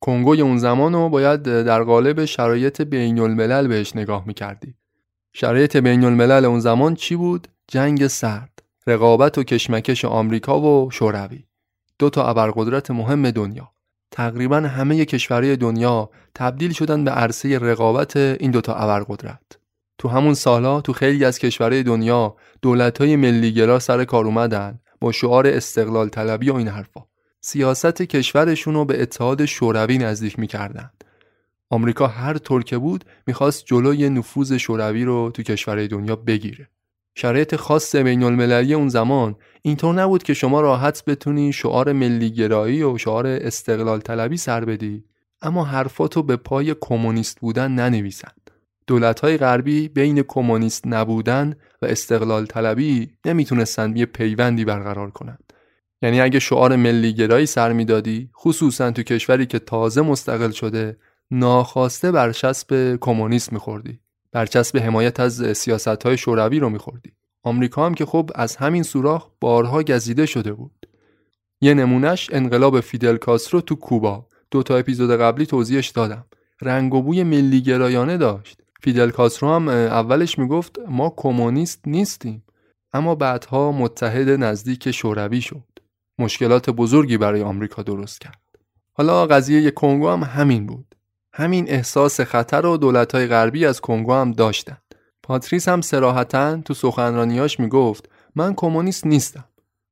کنگوی اون زمانو باید در قالب شرایط بین الملل بهش نگاه میکردی. شرایط بین الملل اون زمان چی بود؟ جنگ سرد، رقابت و کشمکش آمریکا و شوروی، 2 ابرقدرت مهم دنیا. تقریبا همه کشورهای دنیا تبدیل شدن به عرصه رقابت این 2 ابرقدرت. تو همون سالها تو خیلی از کشورهای دنیا دولت‌های ملی‌گرا سر کار اومدن با شعار استقلال طلبی و این حرفا. سیاست کشورشون رو به اتحاد شوروی نزدیک می‌کردن. آمریکا هر طور که بود می‌خواست جلوی نفوذ شوروی رو تو کشورهای دنیا بگیره. شرایط خاص بین المللی اون زمان اینطور نبود که شما راحت بتونی شعار ملی‌گرایی و شعار استقلال طلبی سر بدی، اما حرفاتو به پای کمونیست بودن ننویسن. دولت‌های غربی بین کمونیست نبودن و استقلال طلبی نمیتونستن یه پیوندی برقرار کنن. یعنی اگه شعار ملی‌گرایی سر میدادی، خصوصا تو کشوری که تازه مستقل شده، ناخواسته برچسب کمونیست میخوردی. برچسب حمایت از سیاست‌های شوروی رو میخوردی. آمریکا هم که خب از همین سوراخ بارها گزیده شده بود. یه نمونش انقلاب فیدل کاسترو تو کوبا. 2 اپیزود قبلی توضیحش دادم. رنگ و بوی ملی‌گرایانه داشت. فیدل کاسترو هم اولش میگفت ما کمونیست نیستیم، اما بعدها متحد نزدیک شوروی شد. مشکلات بزرگی برای آمریکا درست کرد. حالا قضیه کنگو هم همین بود. همین احساس خطر رو دولت‌های غربی از کنگو هم داشتن. پاتریس هم صراحتاً تو سخنرانیاش میگفت من کمونیست نیستم.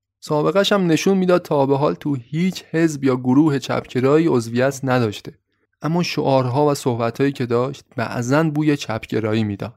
سابقش هم نشون میداد تا به حال تو هیچ حزب یا گروه چپگرایی عضویت نداشته. اما شعارها و صحبتایی که داشت بعضاً بوی چپگرایی میداد.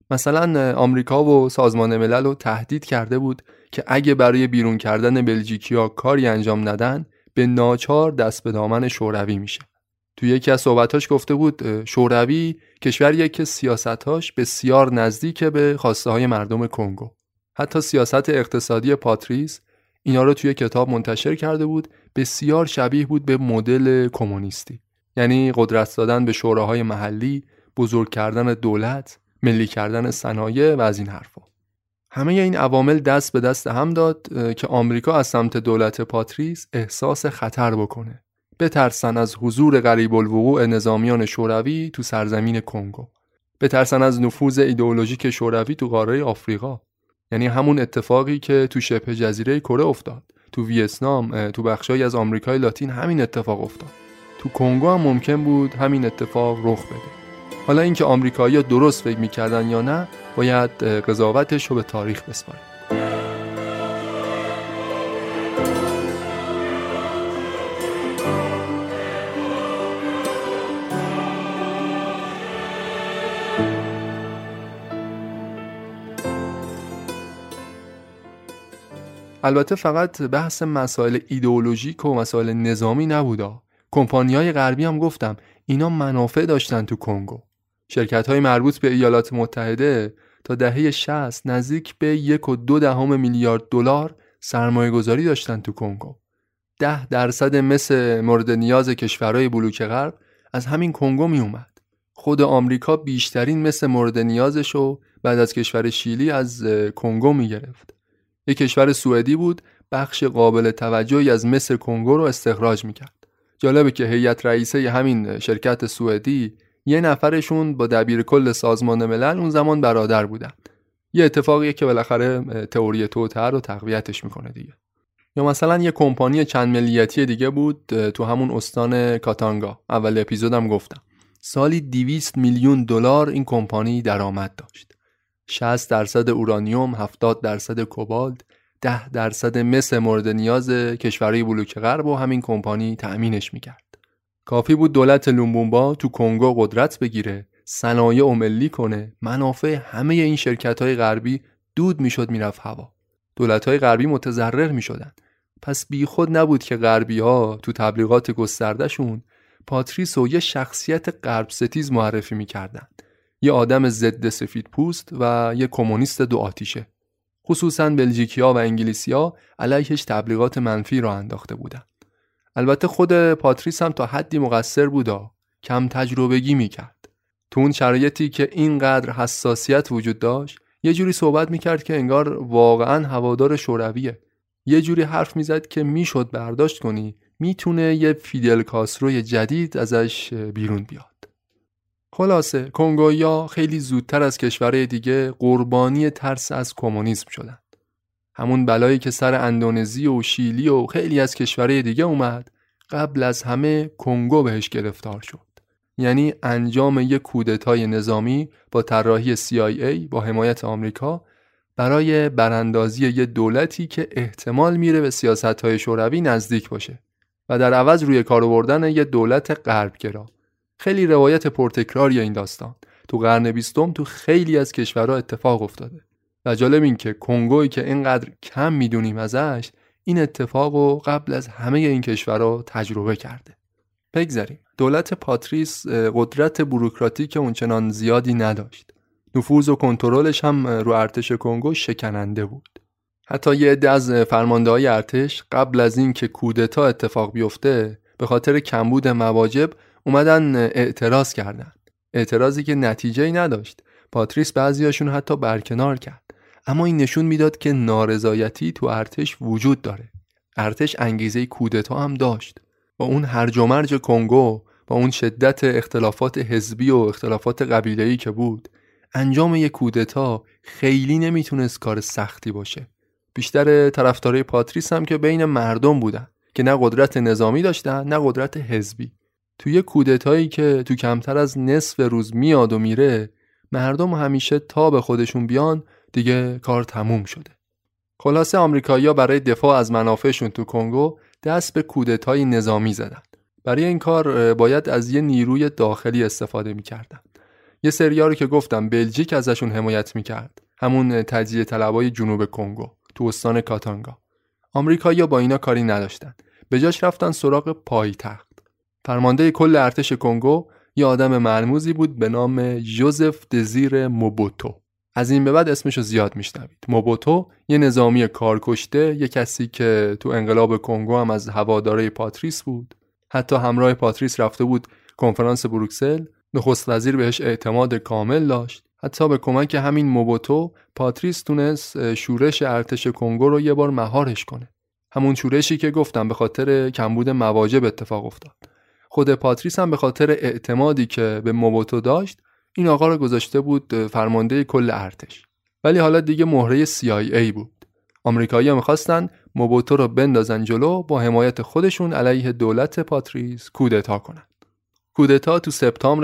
مثلا آمریکا و سازمان ملل رو تهدید کرده بود که اگه برای بیرون کردن بلژیکیا کاری انجام ندن به ناچار دست به دامن شوروی میشه. تو یکی از صحبتاش گفته بود شوروی کشوریه که سیاستاش بسیار نزدیک به خواسته های مردم کنگو. حتی سیاست اقتصادی پاتریس اینا رو توی کتاب منتشر کرده بود، بسیار شبیه بود به مدل کمونیستی. یعنی قدرت دادن به شوراهای محلی، بزرگ کردن دولت، ملی کردن صنایع و از این حرفا. همه این عوامل دست به دست هم داد که آمریکا از سمت دولت پاتریس احساس خطر بکنه. بترسن از حضور قریب الوقوع نظامیان شوروی تو سرزمین کنگو. بترسن از نفوذ ایدئولوژیک شوروی تو قاره آفریقا. یعنی همون اتفاقی که تو شبه جزیره کره افتاد. تو ویتنام، تو بخشای از آمریکای لاتین همین اتفاق افتاد. تو کنگو هم ممکن بود همین اتفاق رخ بده. حالا اینکه آمریکایی‌ها درست فکر می‌کردن یا نه، باید قضاوتش رو به تاریخ بسپاریم. البته فقط بحث مسائل ایدئولوژیک و مسائل نظامی نبودا. کمپانی‌های غربی هم گفتم اینا منافع داشتن تو کنگو. شرکت‌های مربوط به ایالات متحده تا دهه 60 نزدیک به 1.2 میلیارد دلار سرمایه‌گذاری داشتن تو کنگو. 10% مثل مورد نیاز کشورهای بلوک غرب از همین کنگو می اومد. خود آمریکا بیشترین مثل مورد نیازشو بعد از کشور شیلی از کنگو می گرفت. یک کشور سوئدی بود بخش قابل توجهی از مس کنگو رو استخراج میکرد. جالبه که هیئت رئیسه همین شرکت سوئدی یه نفرشون با دبیر کل سازمان ملل اون زمان برادر بودن. یه اتفاقیه که بالاخره تئوری توطئه رو تقویتش میکنه دیگه. یا مثلا یه کمپانی چند ملیتی دیگه بود تو همون استان کاتانگا. اول اپیزودم گفتم. سالی 200 میلیون دلار این کمپانی درآمد داشت. 60% اورانیوم، 70% کوبالت، 10% مس مورد نیاز کشورهای بلوک غرب و همین کمپانی تأمینش میکرد. کافی بود دولت لومبومبا تو کنگو قدرت بگیره، صنایع و ملی کنه، منافع همه این شرکت‌های غربی دود میشد میرفت هوا. دولت‌های غربی متضرر میشدن. پس بیخود نبود که غربی‌ها تو تبلیغات گستردهشون پاتریس رو یه شخصیت غرب ستیز معرفی میکردن. یه آدم ضد سفید پوست و یه کمونیست دو آتیشه. خصوصاً بلژیکی‌ها و انگلیسی‌ها علیهش تبلیغات منفی را انداخته بودن. البته خود پاتریس هم تا حدی مقصر بودا، کم تجربگی میکرد. تو اون شرایطی که اینقدر حساسیت وجود داشت، یه جوری صحبت میکرد که انگار واقعاً هوادار شورویه. یه جوری حرف میزد که میشد برداشت کنی میتونه یه فیدل کاستروی جدید ازش بیرون بیاد. خلاصه کنگویا خیلی زودتر از کشورهای دیگه قربانی ترس از کمونیسم شدن. همون بلایی که سر اندونزی و شیلی و خیلی از کشورهای دیگه اومد، قبل از همه کنگو بهش گرفتار شد. یعنی انجام یک کودتای نظامی با طراحی CIA با حمایت آمریکا برای براندازی یک دولتی که احتمال میره به سیاست‌های شوروی نزدیک باشه و در عوض روی کار آوردن یک دولت غربگرا. خیلی روایت پرتکراری این داستان تو قرن 20 تو خیلی از کشورها اتفاق افتاده. و جالب این که کنگویی که اینقدر کم میدونیم ازش، این اتفاقو قبل از همه این کشورها تجربه کرده. بگذاریم. دولت پاتریس قدرت بوروکراتیک اونچنان زیادی نداشت. نفوذ و کنترلش هم رو ارتش کنگو شکننده بود. حتی یه عده از فرمانده‌های ارتش قبل از این که کودتا اتفاق بیفته به خاطر کمبود مواجب اومدن اعتراض کردن. اعتراضی که نتیجه‌ای نداشت. پاتریس بعضیاشون حتی برکنار کرد. اما این نشون میداد که نارضایتی تو ارتش وجود داره. ارتش انگیزه کودتا هم داشت. با اون هرج و مرج کنگو، با اون شدت اختلافات حزبی و اختلافات قبیله‌ای که بود، انجام یک کودتا خیلی نمیتونست کار سختی باشه. بیشتر طرفدارای پاتریس هم که بین مردم بودن که نه قدرت نظامی داشتن نه قدرت حزبی. توی کودتایی که تو کمتر از نصف روز میاد و میره، مردم همیشه تا به خودشون بیان دیگه کار تموم شده. خلاصه آمریکایی‌ها برای دفاع از منافعشون تو کنگو دست به کودتای نظامی زدن. برای این کار باید از یه نیروی داخلی استفاده می‌کردن. یه سریا رو که گفتم بلژیک ازشون حمایت می‌کرد، همون تجزیه طلبای جنوب کنگو تو استان کاتانگا. آمریکایی‌ها با اینا کاری نداشتن. به جاش رفتن سراغ پایتخت. فرمانده کل ارتش کنگو یه آدم مرموزی بود به نام ژوزف دزیر موبوتو. از این به بعد اسمشو زیاد میشنوید. موبوتو یه نظامی کارکشته، یه کسی که تو انقلاب کنگو هم از هوادارای پاتریس بود. حتی همراه پاتریس رفته بود کنفرانس بروکسل. نخست وزیر بهش اعتماد کامل داشت. حتی به کمک همین موبوتو پاتریس تونست شورش ارتش کنگو رو یه بار مهارش کنه. همون شورشی که گفتم به خاطر کمبود مواجب اتفاق افتاد. خود پاتریس هم به خاطر اعتمادی که به موبوتو داشت این آقا رو گذاشته بود فرمانده کل ارتش. ولی حالا دیگه مهره CIA بود. آمریکایی‌ها می‌خواستن موبوتو رو بندازن جلو، با حمایت خودشون علیه دولت پاتریس کودتا کنن. کودتا تو سپتامبر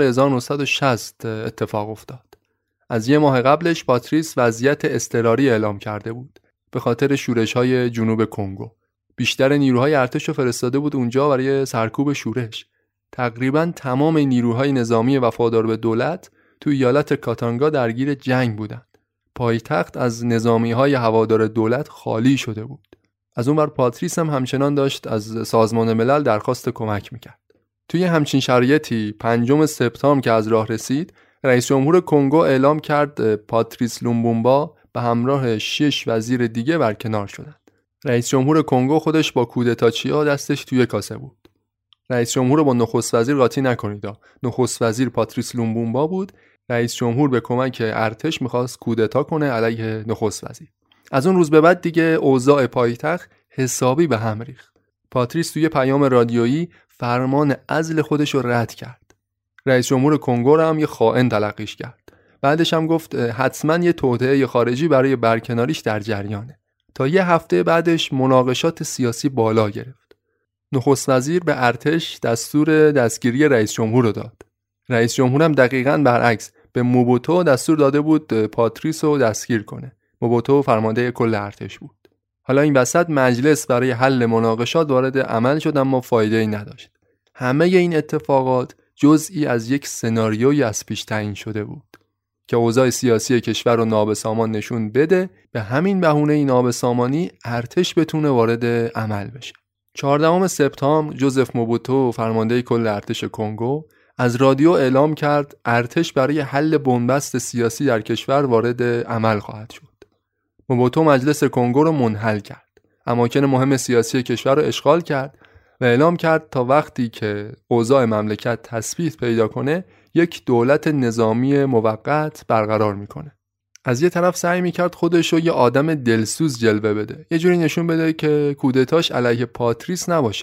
1960 اتفاق افتاد. از یه ماه قبلش پاتریس وضعیت اضطراری اعلام کرده بود به خاطر شورش‌های جنوب کنگو. بیشتر نیروهای ارتش رو فرستاده بود اونجا برای سرکوب شورش. تقریباً تمام نیروهای نظامی وفادار به دولت تو ایالت کاتانگا درگیر جنگ بودند. پایتخت از نظامی‌های هوادار دولت خالی شده بود. از اون ور پاتریس هم همچنان داشت از سازمان ملل درخواست کمک میکرد. توی همچین شرایطی 5 سپتامبر که از راه رسید، رئیس جمهور کنگو اعلام کرد پاتریس لومبومبا به همراه 6 وزیر دیگه برکنار شدند. رئیس جمهور کنگو خودش با کودتاچیا دستش توی کاسه بود. رئیس جمهور رو با نخست وزیر قاطی نکنید. نخست وزیر پاتریس لومبومبا بود. رئیس جمهور به کمک ارتش میخواست کودتا کنه علیه نخست وزیر. از اون روز به بعد دیگه اوضاع پایتخت حسابی به هم ریخت. پاتریس توی پیام رادیویی فرمان عزل خودش رو رد کرد. رئیس جمهور کنگو رو هم یه خائن تلقیش کرد. بعدش هم گفت حتما یه توطئه خارجی برای برکناریش در جریانه. تا یه هفته بعدش مناقشات سیاسی بالا گرفت. نخست وزیر به ارتش دستور دستگیری رئیس جمهور رو داد. رئیس جمهور هم دقیقاً برعکس به موبوتو دستور داده بود پاتریس رو دستگیر کنه. موبوتو فرمانده کل ارتش بود. حالا این وسط مجلس برای حل مناقشات وارد عمل شد اما فایده‌ای نداشت. همه این اتفاقات جزئی از یک سناریویی از پیش تعیین شده بود که اوضاع سیاسی کشور رو نابسامان نشون بده، به همین بهونه این نابسامانی ارتش بتونه وارد عمل بشه. 14 سپتامبر ژوزف موبوتو فرمانده کل ارتش کنگو از رادیو اعلام کرد ارتش برای حل بنبست سیاسی در کشور وارد عمل خواهد شد. موبوتو مجلس کنگو رو منحل کرد. اماکن مهم سیاسی کشور رو اشغال کرد و اعلام کرد تا وقتی که اوضاع مملکت تثبیت پیدا کنه یک دولت نظامی موقت برقرار میکنه. از یه طرف سعی میکرد خودش رو یه آدم دلسوز جلوه بده. یه جوری نشون بده که کودتاش علیه پاتریس نباشه.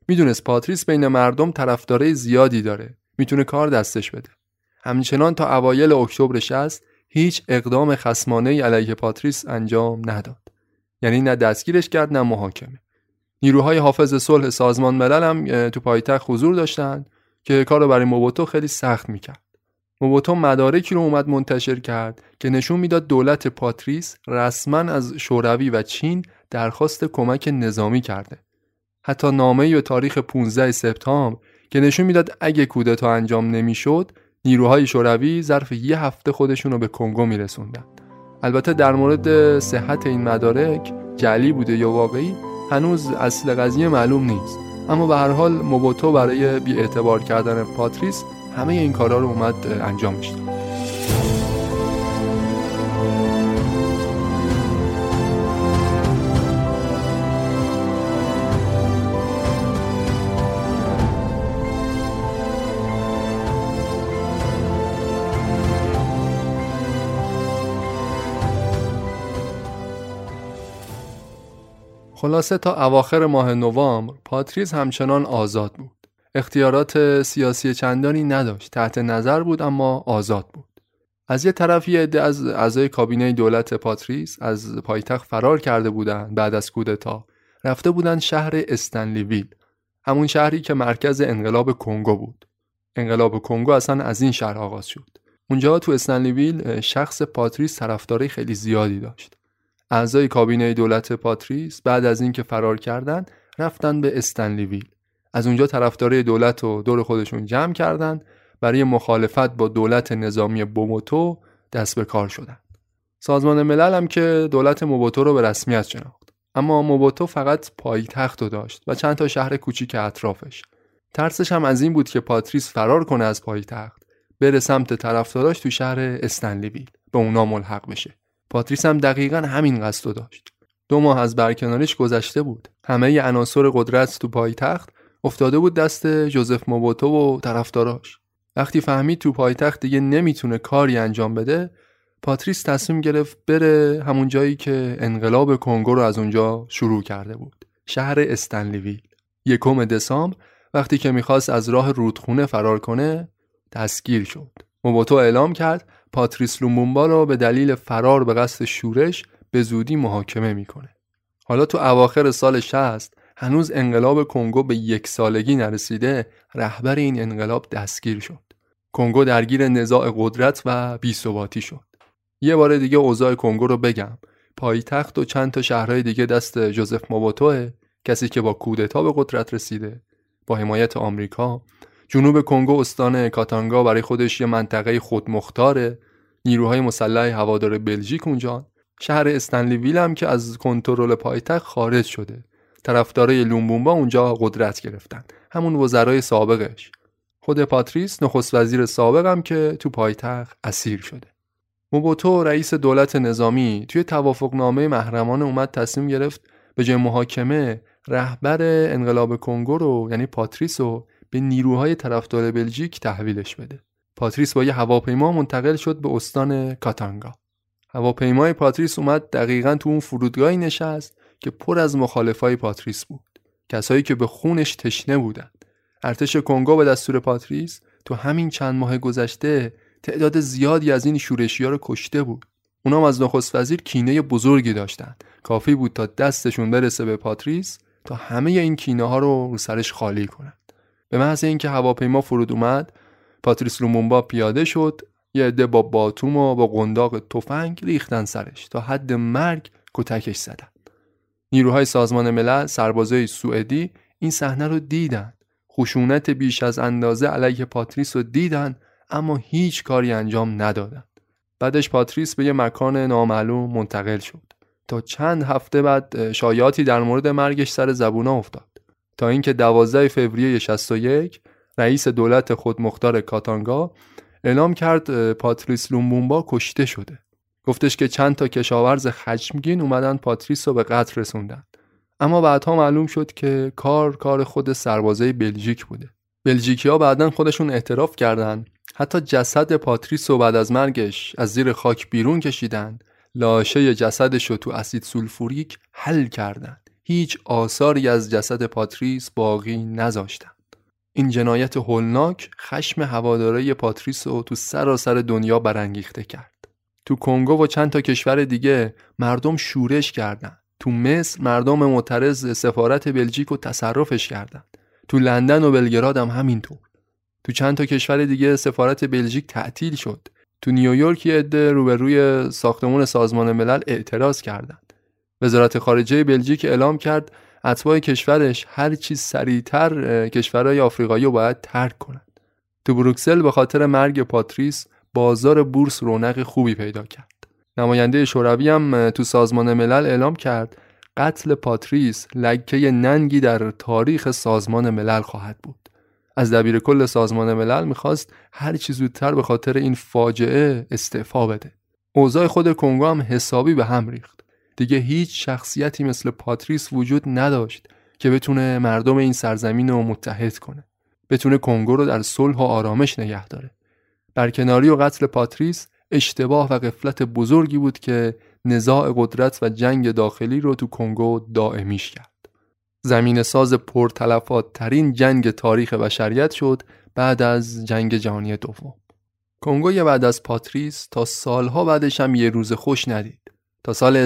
میدونست پاتریس بین مردم طرفدارای زیادی داره، میتونه کار دستش بده. همچنان تا اوایل اکتبر 60 هیچ اقدام خصمانه‌ای علیه پاتریس انجام نداد. یعنی نه دستگیرش کرد نه محاکمه. نیروهای حافظ صلح سازمان ملل هم تو پایتخت حضور داشتن که کارو برای موبوتو خیلی سخت میکرد. موبوتو مدارکی رو اومد منتشر کرد که نشون میداد دولت پاتریس رسما از شوروی و چین درخواست کمک نظامی کرده. حتی نامه‌ای به تاریخ 15 سپتامبر که نشون میداد اگه کودتا انجام نمیشد، نیروهای شوروی ظرف یه هفته خودشون رو به کنگو میرسوندن. البته در مورد صحت این مدارک جعلی بوده یا واقعی هنوز اصل قضیه معلوم نیست، اما به هر حال موبوتو برای بی‌اعتبار کردن پاتریس همه این کارا رو اومد انجامش داد. خلاصه تا اواخر ماه نوامبر پاتریس همچنان آزاد بود. اختیارات سیاسی چندانی نداشت، تحت نظر بود اما آزاد بود. از یه طرف یه عده از اعضای کابینه دولت پاتریس از پایتخت فرار کرده بودند. بعد از کودتا رفته بودند شهر استنلیویل، همون شهری که مرکز انقلاب کنگو بود. انقلاب کنگو اصلا از این شهر آغاز شد. اونجا تو استنلیویل شخص پاتریس طرفدارای خیلی زیادی داشت. اعضای کابینه دولت پاتریس بعد از اینکه فرار کردند رفتن به استنلیویل. از اونجا طرفدارای دولت رو دور خودشون جمع کردن، برای مخالفت با دولت نظامی موبوتو دست به کار شدن. سازمان ملل هم که دولت موبوتو رو به رسمیت شناخت، اما موبوتو فقط پایتخت رو داشت و چند تا شهر کوچیک اطرافش. ترسش هم از این بود که پاتریس فرار کنه از پایتخت، بره سمت طرفداراش تو شهر استنلیویل، به اونا ملحق بشه. پاتریس هم دقیقاً همین قصد رو داشت. 2 ماه از برکناریش گذشته بود. همه عناصر قدرت تو پایتخت افتاده بود دست ژوزف موبوتو و طرفداراش. وقتی فهمید تو پایتخت دیگه نمیتونه کاری انجام بده، پاتریس تصمیم گرفت بره همون جایی که انقلاب کنگو رو از اونجا شروع کرده بود، شهر استنلیویل. 1 دسامبر وقتی که میخواست از راه رودخونه فرار کنه، دستگیر شد. موبوتو اعلام کرد پاتریس لومومبا رو به دلیل فرار به قصد شورش به زودی محاکمه میکنه. حالا تو اواخر سال 60 هنوز انقلاب کنگو به 1 سالگی نرسیده، رهبر این انقلاب دستگیر شد. کنگو درگیر نزاع قدرت و بی‌ثباتی شد. یه بار دیگه اوضاع کنگو رو بگم. پایتخت و چند تا شهرهای دیگه دست ژوزف موبوتوه، کسی که با کودتا به قدرت رسیده با حمایت آمریکا. جنوب کنگو استان کاتانگا برای خودش یه منطقه خودمختاره. نیروهای مسلح هوادار بلژیک اونجا. شهر استنلیویل هم که از کنترل پایتخت خارج شده. طرفدارای لومومبا اونجا قدرت گرفتن، همون وزرای سابقش. خود پاتریس نخست وزیر سابق هم که تو پایتخت اسیر شده. موبوتو رئیس دولت نظامی توی توافقنامه محرمانه اومد تصمیم گرفت به جای محاکمه رهبر انقلاب کنگو رو یعنی پاتریس رو به نیروهای طرفدار بلژیک تحویلش بده. پاتریس با یه هواپیما منتقل شد به استان کاتانگا. هواپیمای پاتریس اومد دقیقاً تو اون فرودگاهی نشست که پر از مخالفای پاتریس بود، کسایی که به خونش تشنه بودند. ارتش کنگو به دستور پاتریس تو همین چند ماه گذشته تعداد زیادی از این شورشی‌ها رو کشته بود. اونا هم از نخست وزیر کینه بزرگی داشتن. کافی بود تا دستشون برسه به پاتریس تا همه این کینه‌ها رو سرش خالی کنن. به محض اینکه هواپیما فرود اومد، پاتریس لومومبا پیاده شد. یه عده با باتوم و با قنداق تفنگ ریختن سرش تا حد مرگ کتکش زدن. نیروهای سازمان ملل، سربازای سوئدی این صحنه رو دیدن. خشونت بیش از اندازه علیه پاتریس رو دیدن اما هیچ کاری انجام ندادن. بعدش پاتریس به یه مکان نامعلوم منتقل شد. تا چند هفته بعد شایعاتی در مورد مرگش سر زبونا افتاد. تا اینکه 12 فوریه 61 رئیس دولت خودمختار کاتانگا اعلام کرد پاتریس لومومبا کشته شده. گفتش که چند تا کشاورز خشمگین اومدن پاتریس رو به قتل رسوندن. اما بعدها معلوم شد که کار خود سربازای بلژیک بوده. بلژیکی‌ها بعداً خودشون اعتراف کردن. حتی جسد پاتریس رو بعد از مرگش از زیر خاک بیرون کشیدن. لاشه جسدش رو تو اسید سولفوریک حل کردن. هیچ آثاری از جسد پاتریس باقی نذاشتند. این جنایت هولناک خشم هواداره پاتریس رو تو سراسر دنیا برانگیخته کرد. تو کنگو و چند تا کشور دیگه مردم شورش کردند. تو مصر مردم معترض سفارت بلژیک رو تصرفش کردند. تو لندن و بلگراد هم همینطور. تو چند تا کشور دیگه سفارت بلژیک تعطیل شد. تو نیویورک یه عده روبروی ساختمان سازمان ملل اعتراض کردند. وزارت خارجه بلژیک اعلام کرد اتباع کشورش هر چیز سریعتر کشورهای آفریقایی رو باید ترک کنند. تو بروکسل به خاطر مرگ پاتریس بازار بورس رونق خوبی پیدا کرد. نماینده شوروی هم تو سازمان ملل اعلام کرد قتل پاتریس لکه ننگی در تاریخ سازمان ملل خواهد بود. از دبیر کل سازمان ملل میخواست هر چی زودتر به خاطر این فاجعه استعفا بده. اوضاع خود کنگو هم حسابی به هم ریخت. دیگه هیچ شخصیتی مثل پاتریس وجود نداشت که بتونه مردم این سرزمین رو متحد کنه. بتونه کنگو رو در صلح و آرامش نگه داره. برکناری و قتل پاتریس اشتباه و غفلت بزرگی بود که نزاع قدرت و جنگ داخلی رو تو کنگو دائمیش کرد. زمین ساز پرتلفات ترین جنگ تاریخ بشریت شد بعد از جنگ جهانی دوم. کنگو بعد از پاتریس تا سالها بعدش هم یه روز خوش ندید. تا سال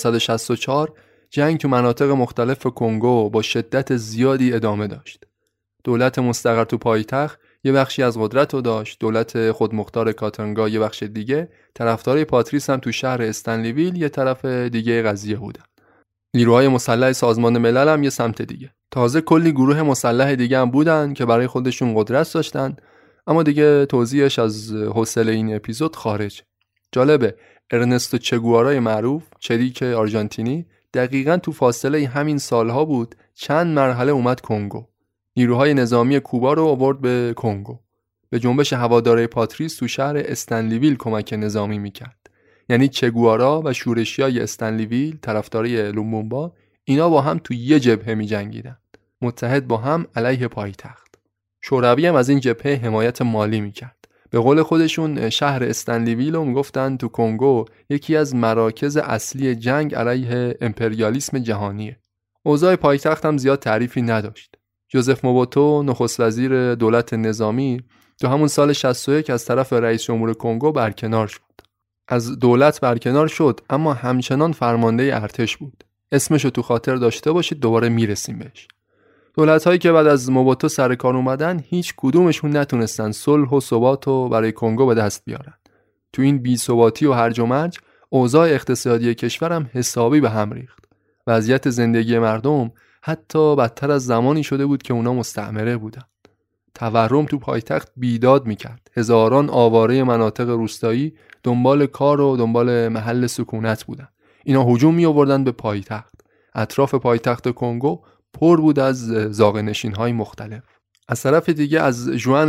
1964 جنگ تو مناطق مختلف کنگو با شدت زیادی ادامه داشت. دولت مستقر تو پایتخت یه بخشی از قدرت رو داشت، دولت خودمختار کاتانگا یه بخش دیگه، طرفدارای پاتریس هم تو شهر استنلیویل یه طرف دیگه قضیه بودن. نیروهای مسلح سازمان ملل هم یه سمت دیگه. تازه کلی گروه مسلح دیگه هم بودن که برای خودشون قدرت داشتن، اما دیگه توضیحش از حوصله این اپیزود خارج. جالبه ارنستو چگوارای معروف، چریک آرژانتینی، دقیقاً تو فاصله همین سالها بود چند مرحله اومد کنگو. نیروهای نظامی کوبا رو آورد به کنگو. به جنبش هواداره پاتریس تو شهر استنلیویل کمک نظامی میکرد. یعنی چگوارا و شورشیای استنلیویل طرفدارای لومبومبا اینا با هم تو یه جبهه می‌جنگیدن، متحد با هم علیه پایتخت. شوروی هم از این جبهه حمایت مالی میکرد. به قول خودشون شهر استنلیویل رو میگفتن تو کنگو یکی از مراکز اصلی جنگ علیه امپریالیسم جهانیه. اوضاع پایتخت هم زیاد تعریفی نداشت. جوزف موبوتو نخست وزیر دولت نظامی تو همون سال 61 از طرف رئیس جمهور کنگو برکنار شد. از دولت برکنار شد اما همچنان فرمانده ارتش بود. اسمشو تو خاطر داشته باشید، دوباره میرسیم بهش. دولت‌هایی که بعد از موبوتو سر کار اومدن هیچ کدومشون نتونستن صلح و ثبات رو برای کنگو به دست بیارن. تو این بی‌ثباتی و هرج و مرج اوضاع اقتصادی کشور هم حسابی به هم ریخت. وضعیت زندگی مردم حتی بدتر از زمانی شده بود که اونا مستعمره بودن. تورم تو پایتخت بیداد میکرد. هزاران آواره مناطق روستایی دنبال کار و دنبال محل سکونت بودن. اینا هجوم می آوردن به پایتخت. اطراف پایتخت کنگو پر بود از زاغه‌نشین‌های مختلف. از طرف دیگه از ژوئن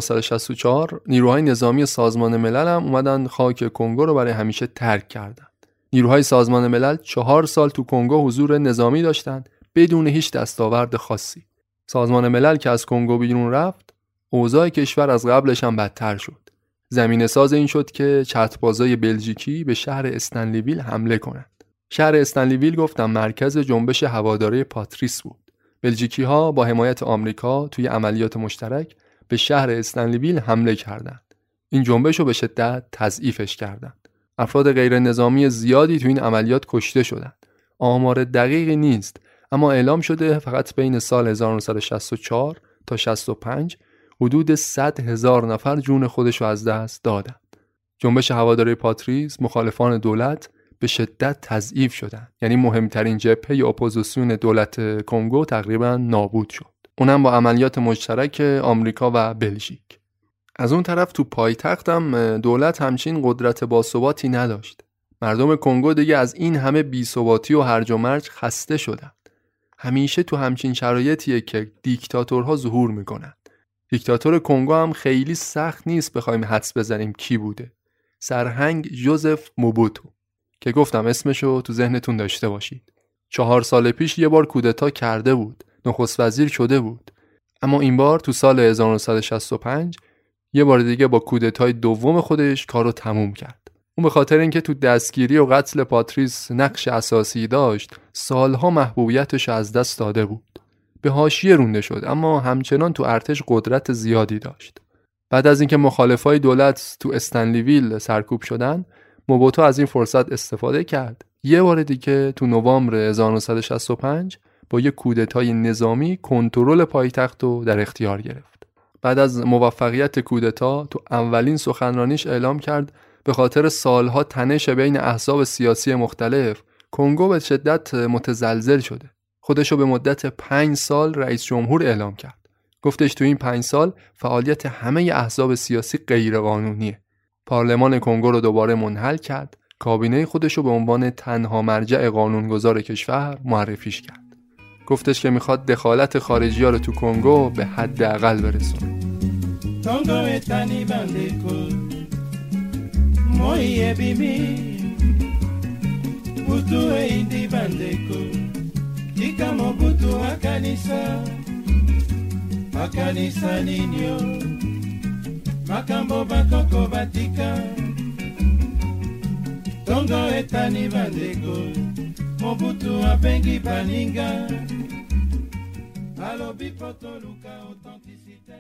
1964 نیروهای نظامی سازمان ملل هم اومدن خاک کنگو رو برای همیشه ترک کردن. نیروهای سازمان ملل 4 سال تو کنگو حضور نظامی داشتن بدون هیچ دستاورد خاصی. سازمان ملل که از کنگو بیرون رفت، اوضاع کشور از قبلش هم بدتر شد. زمینه ساز این شد که چتربازای بلژیکی به شهر استنلیویل حمله کنند. شهر استنلیویل گفتم مرکز جنبش هواداره پاتریس بود. بلژیکی‌ها با حمایت آمریکا توی عملیات مشترک به شهر استنلیویل حمله کردند. این جنبش رو به شدت تضعیفش کردند. افراد غیر نظامی زیادی توی این عملیات کشته شدند. آمار دقیقی نیست، اما اعلام شده فقط بین سال 1964 تا 65 حدود 100,000 نفر جون خودش رو از دست دادند. جنبش هواداره پاتریس، مخالفان دولت به شدت تضعیف شدند. یعنی مهمترین جبهه اپوزیسیون دولت کنگو تقریبا نابود شد. اونم با عملیات مشترک آمریکا و بلژیک. از اون طرف تو پایتخت هم دولت همچین قدرت باثباتی نداشت. مردم کنگو دیگه از این همه بی‌ثباتی و هرج و مرج خسته شدند. همیشه تو همچین شرایطیه که دیکتاتورها ظهور میکنن. دیکتاتور کنگو هم خیلی سخت نیست بخوایم حدس بزنیم کی بوده. سرهنگ جوزف موبوتو که گفتم اسمشو تو ذهنتون داشته باشید. 4 سال پیش یه بار کودتا کرده بود، نخست وزیر شده بود. اما این بار تو سال 1965 یه بار دیگه با کودتای دوم خودش کارو تموم کرد. اون به خاطر اینکه تو دستگیری و قتل پاتریس نقش اساسی داشت، سالها محبوبیتش از دست داده بود. به حاشیه رونده شد، اما همچنان تو ارتش قدرت زیادی داشت. بعد از اینکه مخالفای دولت تو استنلیویل سرکوب شدن، موبوتو از این فرصت استفاده کرد. یه بار دیگه تو نوامبر 1965 با یک کودتای نظامی کنترل پایتخت رو در اختیار گرفت. بعد از موفقیت کودتا تو اولین سخنرانیش اعلام کرد به خاطر سالها تنش بین احزاب سیاسی مختلف، کنگو به شدت متزلزل شده. خودشو به مدت 5 سال رئیس جمهور اعلام کرد. گفتش تو این 5 سال فعالیت همه احزاب سیاسی غیر قانونیه. پارلمان کنگو رو دوباره منحل کرد. کابینه خودشو به عنوان تنها مرجع قانونگذار کشور معرفیش کرد. گفتش که میخواد دخالت خارجی‌ها رو تو کنگو به حداقل برسونه. Makanisa ninyo makambo bakoko batika Tongo etani bandeko Mobutu apengi baninga Alobi potoluka authenticite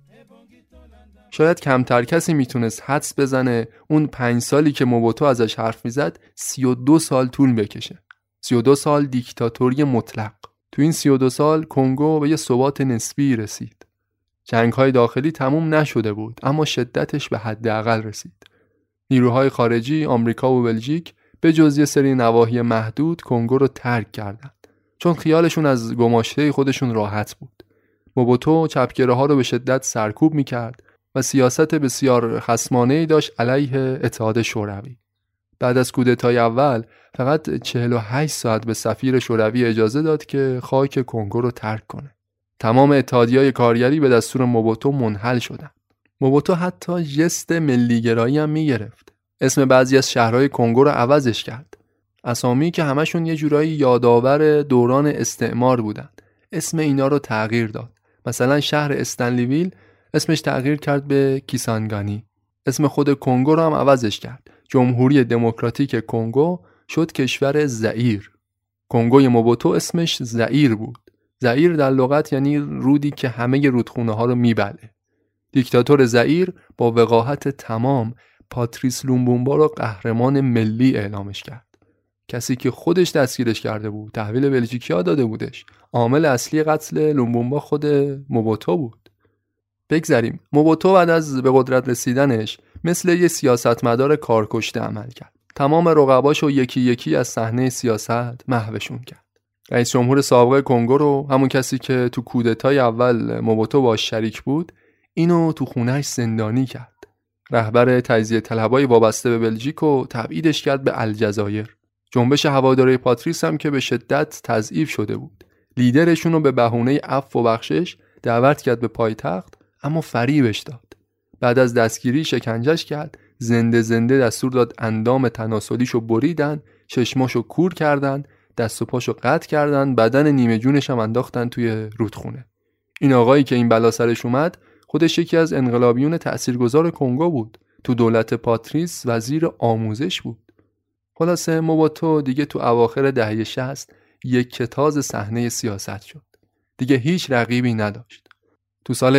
شاید کمتر کسی میتونست حدس بزنه اون 5 سالی که موبوتو ازش حرف میزد 32 سال طول بکشه. 32 سال دیکتاتوری مطلق. تو این 32 سال کنگو به یه ثبات نسبی رسید. جنگ‌های داخلی تموم نشده بود، اما شدتش به حداقل رسید. نیروهای خارجی آمریکا و بلژیک به جز یه سری نواحی محدود کنگو رو ترک کردند، چون خیالشون از گماشته خودشون راحت بود. موبوتو چپگره‌ها رو به شدت سرکوب می‌کرد و سیاست بسیار خصمانه‌ای داشت علیه اتحاد شوروی. بعد از کودتای اول فقط 48 ساعت به سفیر شوروی اجازه داد که خاک کنگو رو ترک کنه. تمام اتحادیه‌های کارگری به دستور موبوتو منحل شدند. موبوتو حتی ژست ملی‌گرایی هم می‌گرفت. اسم بعضی از شهرهای کنگو رو عوضش کرد. اسامی که همشون یه جورایی یادآور دوران استعمار بودند. اسم اینا رو تغییر داد. مثلا شهر استنلیویل اسمش تغییر کرد به کیسانگانی. اسم خود کنگو رو هم عوضش کرد. جمهوری دموکراتیک کنگو شد کشور زئیر. کنگوی موبوتو اسمش زئیر بود. زئیر در لغت یعنی رودی که همه رودخونه ها رو میبله. دیکتاتور زئیر با وقاحت تمام پاتریس لومبومبا رو قهرمان ملی اعلامش کرد. کسی که خودش دستگیرش کرده بود، تحویل بلژیکیا داده بودش. عامل اصلی قتل لومبومبا خود موبوتو بود. بگذریم. موبوتو بعد از به قدرت رسیدنش مثل یه سیاستمدار کارکشته عمل کرد. تمام رقباشو یکی یکی از صحنه سیاست محوشون کرد. رئیس جمهور سابق کنگو رو، همون کسی که تو کودتای اول موبوتو باش شریک بود، اینو تو خونه‌اش زندانی کرد. رهبر تجزیه طلبای وابسته به بلژیک رو تبعیدش کرد به الجزایر. جنبش هواداری پاتریس هم که به شدت تضعیف شده بود. لیدرشون رو به بهونه عفو و بخشش دعوت کرد به پایتخت، اما فریبش داد. بعد از دستگیری شکنجهش کرد، زنده دستور داد اندام تناسلیشو بریدن، چشماشو کور کردن، دست و پاشو قطع کردن، بدن نیمه جونش هم انداختن توی رودخونه. این آقایی که این بلا سرش اومد خودش یکی از انقلابیون تاثیرگذار کنگو بود. تو دولت پاتریس وزیر آموزش بود. خلاصه موبوتو دیگه تو اواخر دهه 60 یک کتاز صحنه سیاست شد. دیگه هیچ رقیبی نداشت. تو سال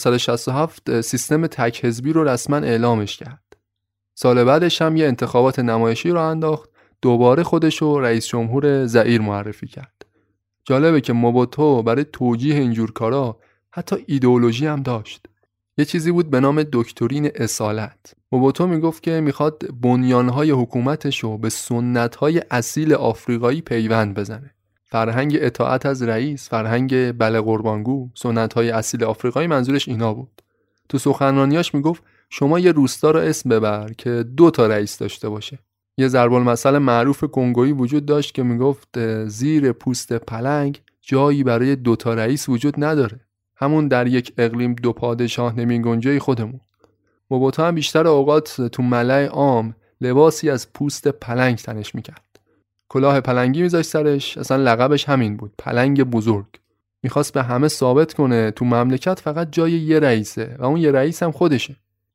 1967 سیستم تک حزبی رو رسما اعلامش کرد. سال بعدش هم یه انتخابات نمایشی رو انداخت، دوباره خودش رو رئیس جمهور زئیر معرفی کرد. جالبه که موبوتو برای توجیه اینجور کارا حتی ایدئولوژی هم داشت. یه چیزی بود به نام دکترین اصالت. موبوتو میگفت که میخواد بنیانهای حکومتش رو به سنتهای اصیل آفریقایی پیوند بزنه. فرهنگ اطاعت از رئیس، فرهنگ بله قربانگو، سنتهای اصیل آفریقایی، منظورش اینا بود. تو سخنرانیاش میگفت شما یه روستا رو اسم ببر که 2 تا رئیس داشته باشه. یه ضرب المثل معروف کنگویی وجود داشت که میگفت زیر پوست پلنگ جایی برای 2 تا رئیس وجود نداره. همون در یک اقلیم 2 پادشاه نمیگنجه خودمون. موبوتو هم بیشتر اوقات تو ملأ عام لباسی از پوست پلنگ تنش میکرد. کلاه پلنگی میذاشت سرش، اصلا لقبش همین بود، پلنگ بزرگ. میخواست به همه ثابت کنه تو مملکت فقط جای یه رئیسه و اون یه رئیس هم خودشه.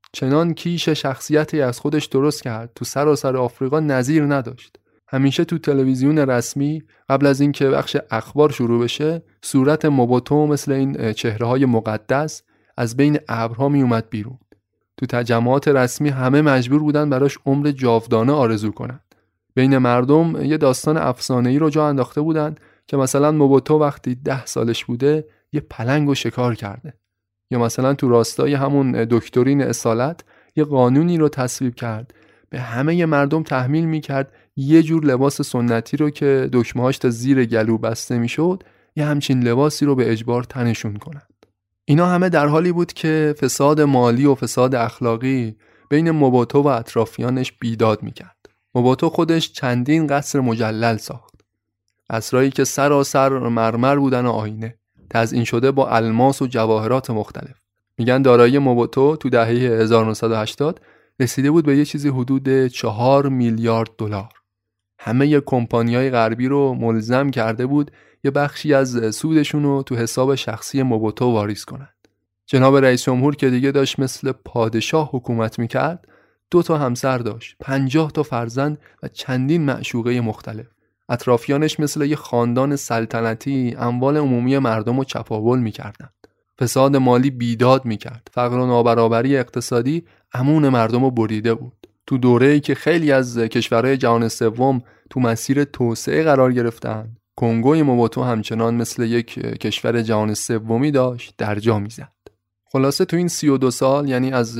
چنان کیش شخصیتی از خودش درست کرد تو سراسر آفریقا نظیر نداشت. همیشه تو تلویزیون رسمی قبل از اینکه بخش اخبار شروع بشه صورت موبوتو مثل این چهره‌های مقدس از بین ابرها می اومد بیرون. تو تجمعات رسمی همه مجبور بودن براش عمر جاودانه آرزو کنن. بین مردم یه داستان افسانه‌ای رو جا انداخته بودن که مثلا موبوتو وقتی 10 سالش بوده یه پلنگو شکار کرده، یا مثلا تو راستای همون دکترین اصالت یه قانونی رو تصویب کرد به همه مردم تحمیل میکرد یه جور لباس سنتی رو که دکمه‌هاش تا زیر گلو بسته میشد یه همچین لباسی رو به اجبار تنشون کنن. اینا همه در حالی بود که فساد مالی و فساد اخلاقی بین موبوتو و اطرافیانش بیداد میکرد. موبوتو خودش چندین قصر مجلل ساخت، قصرهایی که سراسر مرمر بودن و آینه، تزیین شده با الماس و جواهرات مختلف. میگن دارایی موبوتو تو دهه 1980 رسیده بود به یه چیزی حدود 4 میلیارد دلار. همه کمپانی‌های غربی رو ملزم کرده بود یه بخشی از سودشون رو تو حساب شخصی موبوتو واریز کنند. جناب رئیس جمهور که دیگه داشت مثل پادشاه حکومت میکرد، 2 تا همسر داشت، 50 تا فرزند و چندین معشوقه مختلف. اطرافیانش مثل یه خاندان سلطنتی اموال عمومی مردم رو چپاول میکردند. فساد مالی بیداد میکرد. فقر و نابرابری اقتصادی امون مردم رو بریده بود. تو دوره‌ای که خیلی از کشورهای جهان سوم تو مسیر توسعه قرار گرفتن، کنگوی موبوتو همچنان مثل یک کشور جهان سومی داشت در جا میزد. خلاصه تو این 32 سال، یعنی از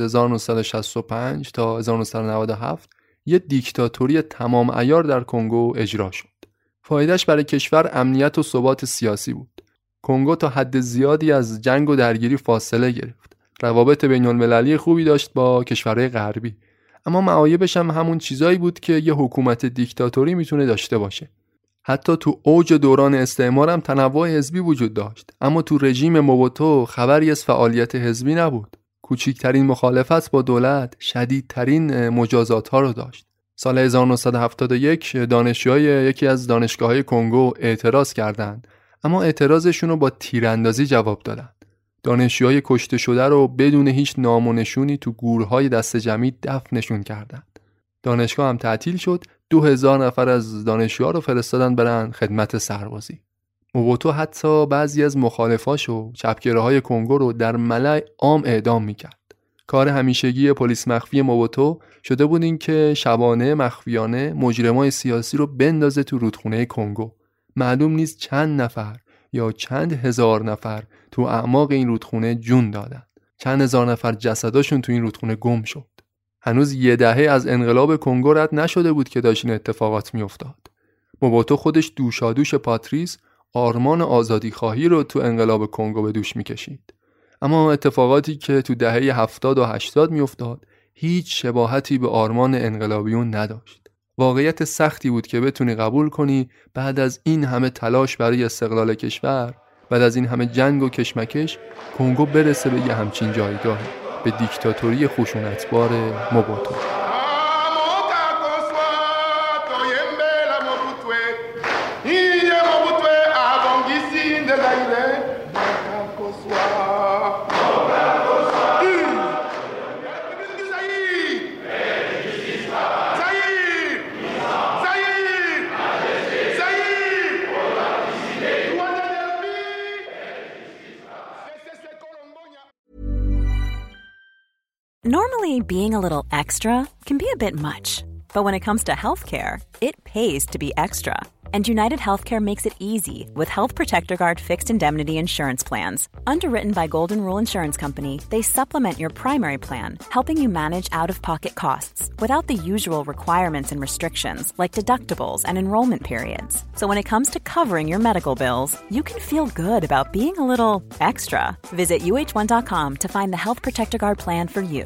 1965 تا 1997، یه دیکتاتوری تمام عیار در کنگو اجرا شد. فایدهش برای کشور امنیت و ثبات سیاسی بود. کنگو تا حد زیادی از جنگ و درگیری فاصله گرفت. روابط بین‌المللی خوبی داشت با کشورهای غربی، اما معایبش هم همون چیزایی بود که یه حکومت دیکتاتوری میتونه داشته باشه. حتی تو اوج دوران استعمار هم تنوع حزبی وجود داشت، اما تو رژیم موبوتو خبری از فعالیت حزبی نبود. کوچکترین مخالفت با دولت شدیدترین مجازات‌ها رو داشت. سال 1971 دانشجوهای یکی از دانشگاه‌های کنگو اعتراض کردند، اما اعتراضشون رو با تیراندازی جواب دادند. دانشجوهای کشته شده رو بدون هیچ نام و نشونی تو گورهای دست جمعی دفنشون کردند. دانشگاه هم تعطیل شد. 2000 نفر از دانشجوها رو فرستادن برن خدمت سربازی. موبوتو حتی بعضی از مخالفاشو، چپگراهای کنگو رو در ملأ عام اعدام میکرد. کار همیشگی پلیس مخفی موبوتو شده بود این که شبانه مخفیانه مجرمای سیاسی رو بندازه تو رودخونه کنگو. معلوم نیست چند نفر یا چند هزار نفر تو اعماق این رودخونه جون دادن. چند هزار نفر جسداشون تو این رودخونه گم شد. هنوز 10 دهه از انقلاب کنگو رد نشده بود که داشت این اتفاقات میافتاد. موبوتو خودش دوشادوش پاتریس آرمان آزادی خواهی رو تو انقلاب کنگو به دوش میکشید. اما اتفاقاتی که تو دهه 70 و 80 میافتاد هیچ شباهتی به آرمان انقلابیون نداشت. واقعیت سختی بود که بتونی قبول کنی بعد از این همه تلاش برای استقلال کشور، بعد از این همه جنگ و کشمکش، کنگو برسه به یه همچین جایگاهی، به دیکتاتوری خشونتبار موبوتو. Normally, being a little extra can be a bit much, but when it comes to healthcare, it pays to be extra. And United Healthcare makes it easy with Health Protector Guard fixed indemnity insurance plans. Underwritten by Golden Rule Insurance Company, they supplement your primary plan, helping you manage out-of-pocket costs without the usual requirements and restrictions like deductibles and enrollment periods. So when it comes to covering your medical bills, you can feel good about being a little extra. Visit uh1.com to find the Health Protector Guard plan for you.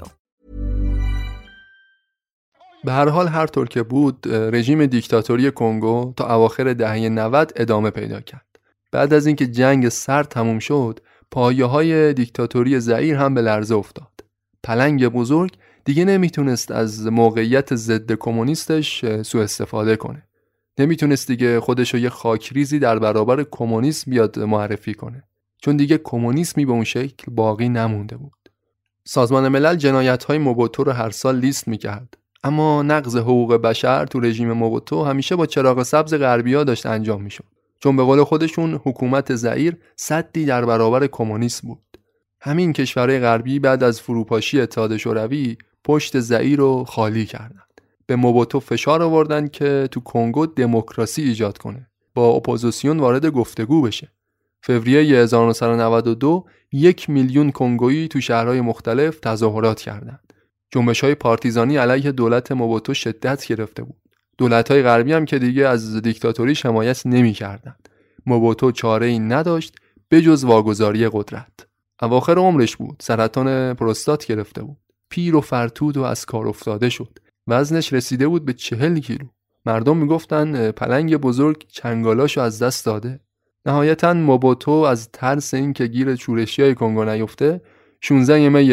به هر حال هر طور که بود رژیم دیکتاتوری کنگو تا اواخر دهه 90 ادامه پیدا کرد. بعد از اینکه جنگ سرد تموم شد، پایه‌های دیکتاتوری زئیر هم به لرزه افتاد. پلنگ بزرگ دیگه نمیتونست از موقعیت ضد کمونیستش سوء استفاده کنه. نمیتونست دیگه خودشو یه خاکریزی در برابر کمونیسم بیاد معرفی کنه. چون دیگه کمونیسمی به اون شکل باقی نمونده بود. سازمان ملل جنایت‌های موبوتو رو هر سال لیست می‌کرد، اما نقض حقوق بشر تو رژیم موبوتو همیشه با چراغ سبز غربی‌ها داشت انجام می‌شد. چون به قول خودشون حکومت زئیر سدی در برابر کمونیسم بود. همین کشورهای غربی بعد از فروپاشی اتحاد شوروی پشت زئیر رو خالی کردند. به موبوتو فشار آوردن که تو کنگو دموکراسی ایجاد کنه، با اپوزیسیون وارد گفتگو بشه. فوریه 1992 1 میلیون کنگویی تو شهرهای مختلف تظاهرات کردند. جنبش‌های پارتیزانی علیه دولت موبوتو شدت گرفته بود. دولت‌های غربی هم که دیگه از دیکتاتوری حمایت نمی‌کردند. موبوتو چاره‌ای نداشت به جز واگذاری قدرت. اواخر عمرش بود. سرطان پروستات گرفته بود. پیر و فرتود و از کار افتاده شد. وزنش رسیده بود به 40 کیلو. مردم میگفتن پلنگ بزرگ چنگالاشو از دست داده. نهایتاً موبوتو از ترس اینکه گیر شورشیای کنگو نیفته 16 می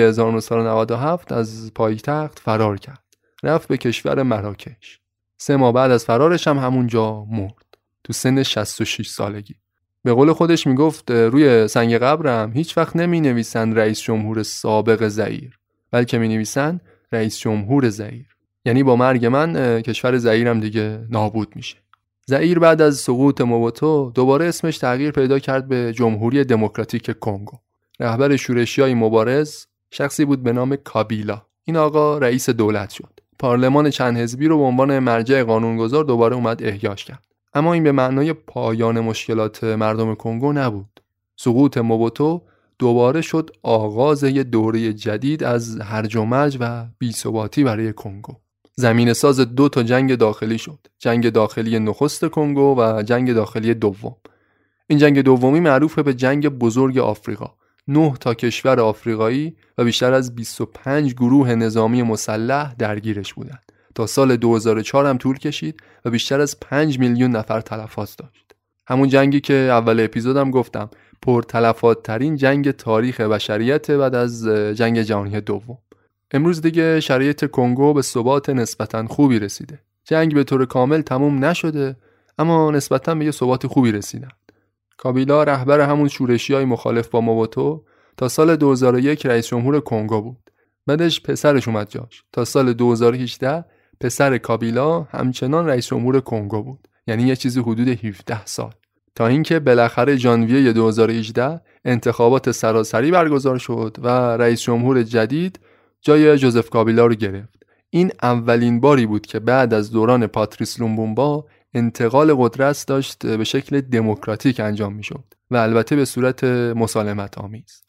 1997 از پایتخت فرار کرد. رفت به کشور مراکش. 3 ماه بعد از فرارش هم همونجا مرد. تو سن 66 سالگی. به قول خودش میگفت روی سنگ قبرم هیچ وقت نمی نویسن رئیس جمهور سابق زئیر، بلکه می نویسن رئیس جمهور زئیر. یعنی با مرگ من کشور زئیرم دیگه نابود میشه. زئیر بعد از سقوط موبوتو دوباره اسمش تغییر پیدا کرد به جمهوری دموکراتیک کنگو. رهبر شورشیای مبارز شخصی بود به نام کابیلا. این آقا رئیس دولت شد. پارلمان چند حزبی رو به عنوان مرجع قانونگذار دوباره اومد احیاش کرد. اما این به معنای پایان مشکلات مردم کنگو نبود. سقوط موبوتو دوباره شد آغاز یک دوره جدید از هرج و مرج و بی‌ثباتی برای کنگو. زمین ساز 2 تا جنگ داخلی شد. جنگ داخلی نخست کنگو و جنگ داخلی دوم. این جنگ دومی معروف به جنگ بزرگ آفریقا. 9 تا کشور آفریقایی و بیشتر از 25 گروه نظامی مسلح درگیرش بودند. تا سال 2004 هم طول کشید و بیشتر از 5 میلیون نفر تلفات داشت. همون جنگی که اول اپیزودم گفتم پر تلفات ترین جنگ تاریخ بشریت بعد از جنگ جهانی دوم. امروز دیگه شرایط کنگو به ثبات نسبتاً خوبی رسیده. جنگ به طور کامل تموم نشده، اما نسبتاً به یه ثبات خوبی رسیدن. کابیلا رهبر همون شورشیای مخالف با موبوتو تا سال 2001 رئیس جمهور کنگو بود. بعدش پسرش اومد جاش. تا سال 2018 پسر کابیلا همچنان رئیس جمهور کنگو بود. یعنی یه چیزی حدود 17 سال. تا اینکه بالاخره ژانویه 2018 انتخابات سراسری برگزار شد و رئیس جمهور جدید جای جوزف کابیلا رو گرفت. این اولین باری بود که بعد از دوران پاتریس لومبومبا انتقال قدرت داشت به شکل دموکراتیک انجام میشد و البته به صورت مسالمت آمیز.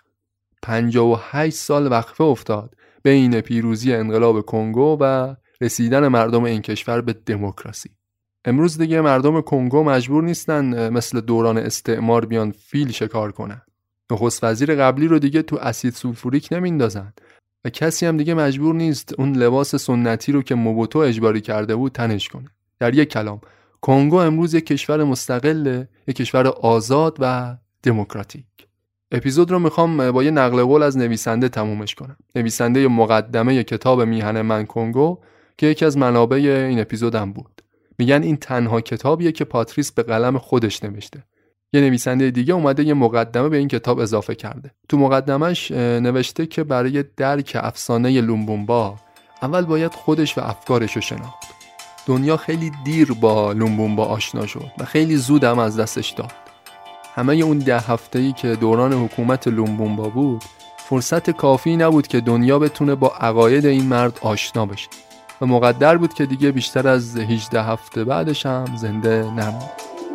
58 سال وقفه افتاد بین پیروزی انقلاب کنگو و رسیدن مردم این کشور به دموکراسی. امروز دیگه مردم کنگو مجبور نیستن مثل دوران استعمار بیان فیل شکار کنن. نخست وزیر قبلی رو دیگه تو اسید سولفوریک نمیندازن و کسی هم دیگه مجبور نیست اون لباس سنتی رو که موبوتو اجباری کرده بود تنش کنه. در یک کلام کنگو امروز یک کشور مستقله، یک کشور آزاد و دموکراتیک. اپیزود رو میخوام با یه نقل قول از نویسنده تمومش کنم. نویسنده مقدمه کتاب میهن من کنگو که یکی از منابع این اپیزودم بود. میگن این تنها کتابیه که پاتریس به قلم خودش نوشته. یه نویسنده دیگه اومده یه مقدمه به این کتاب اضافه کرده. تو مقدمش نوشته که برای درک افسانه لومبومبا اول باید خودش و افکارش رو شناخت. دنیا خیلی دیر با لومبومبا آشنا شد و خیلی زود هم از دستش داد. همه اون 10 هفته‌ای که دوران حکومت لومبومبا بود فرصت کافی نبود که دنیا بتونه با عقاید این مرد آشنا بشه و مقدر بود که دیگه بیشتر از 18 هفته بعدش هم زنده نموند.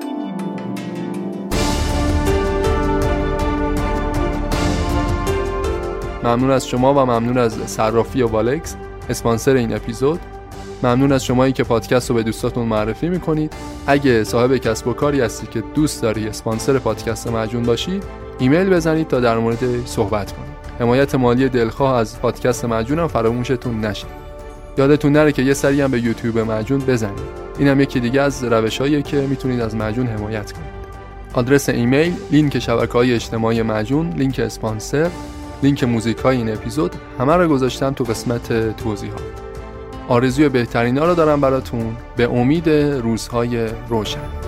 ممنون از شما و ممنون از صرافی والکس اسپانسر این اپیزود. ممنون از شمایی که پادکست رو به دوستاتون معرفی میکنید. اگه صاحب کسب و کاری هستی که دوست داری اسپانسر پادکست معجون باشی ایمیل بزنید تا در مورد صحبت کنید. حمایت مالی دلخواه از پادکست معجون هم فراموشتون نشه. یادتون نره که یه سری هم به یوتیوب معجون بزنید. اینم یکی دیگه از روشاییه که میتونید از معجون حمایت کنید. آدرس ایمیل، لینک شبکه‌های اجتماعی معجون، لینک اسپانسر، لینک موزیکای این اپیزود همه رو گذاشتم تو قسمت توضیحات. آرزوی بهترینا رو دارم براتون، به امید روزهای روشن.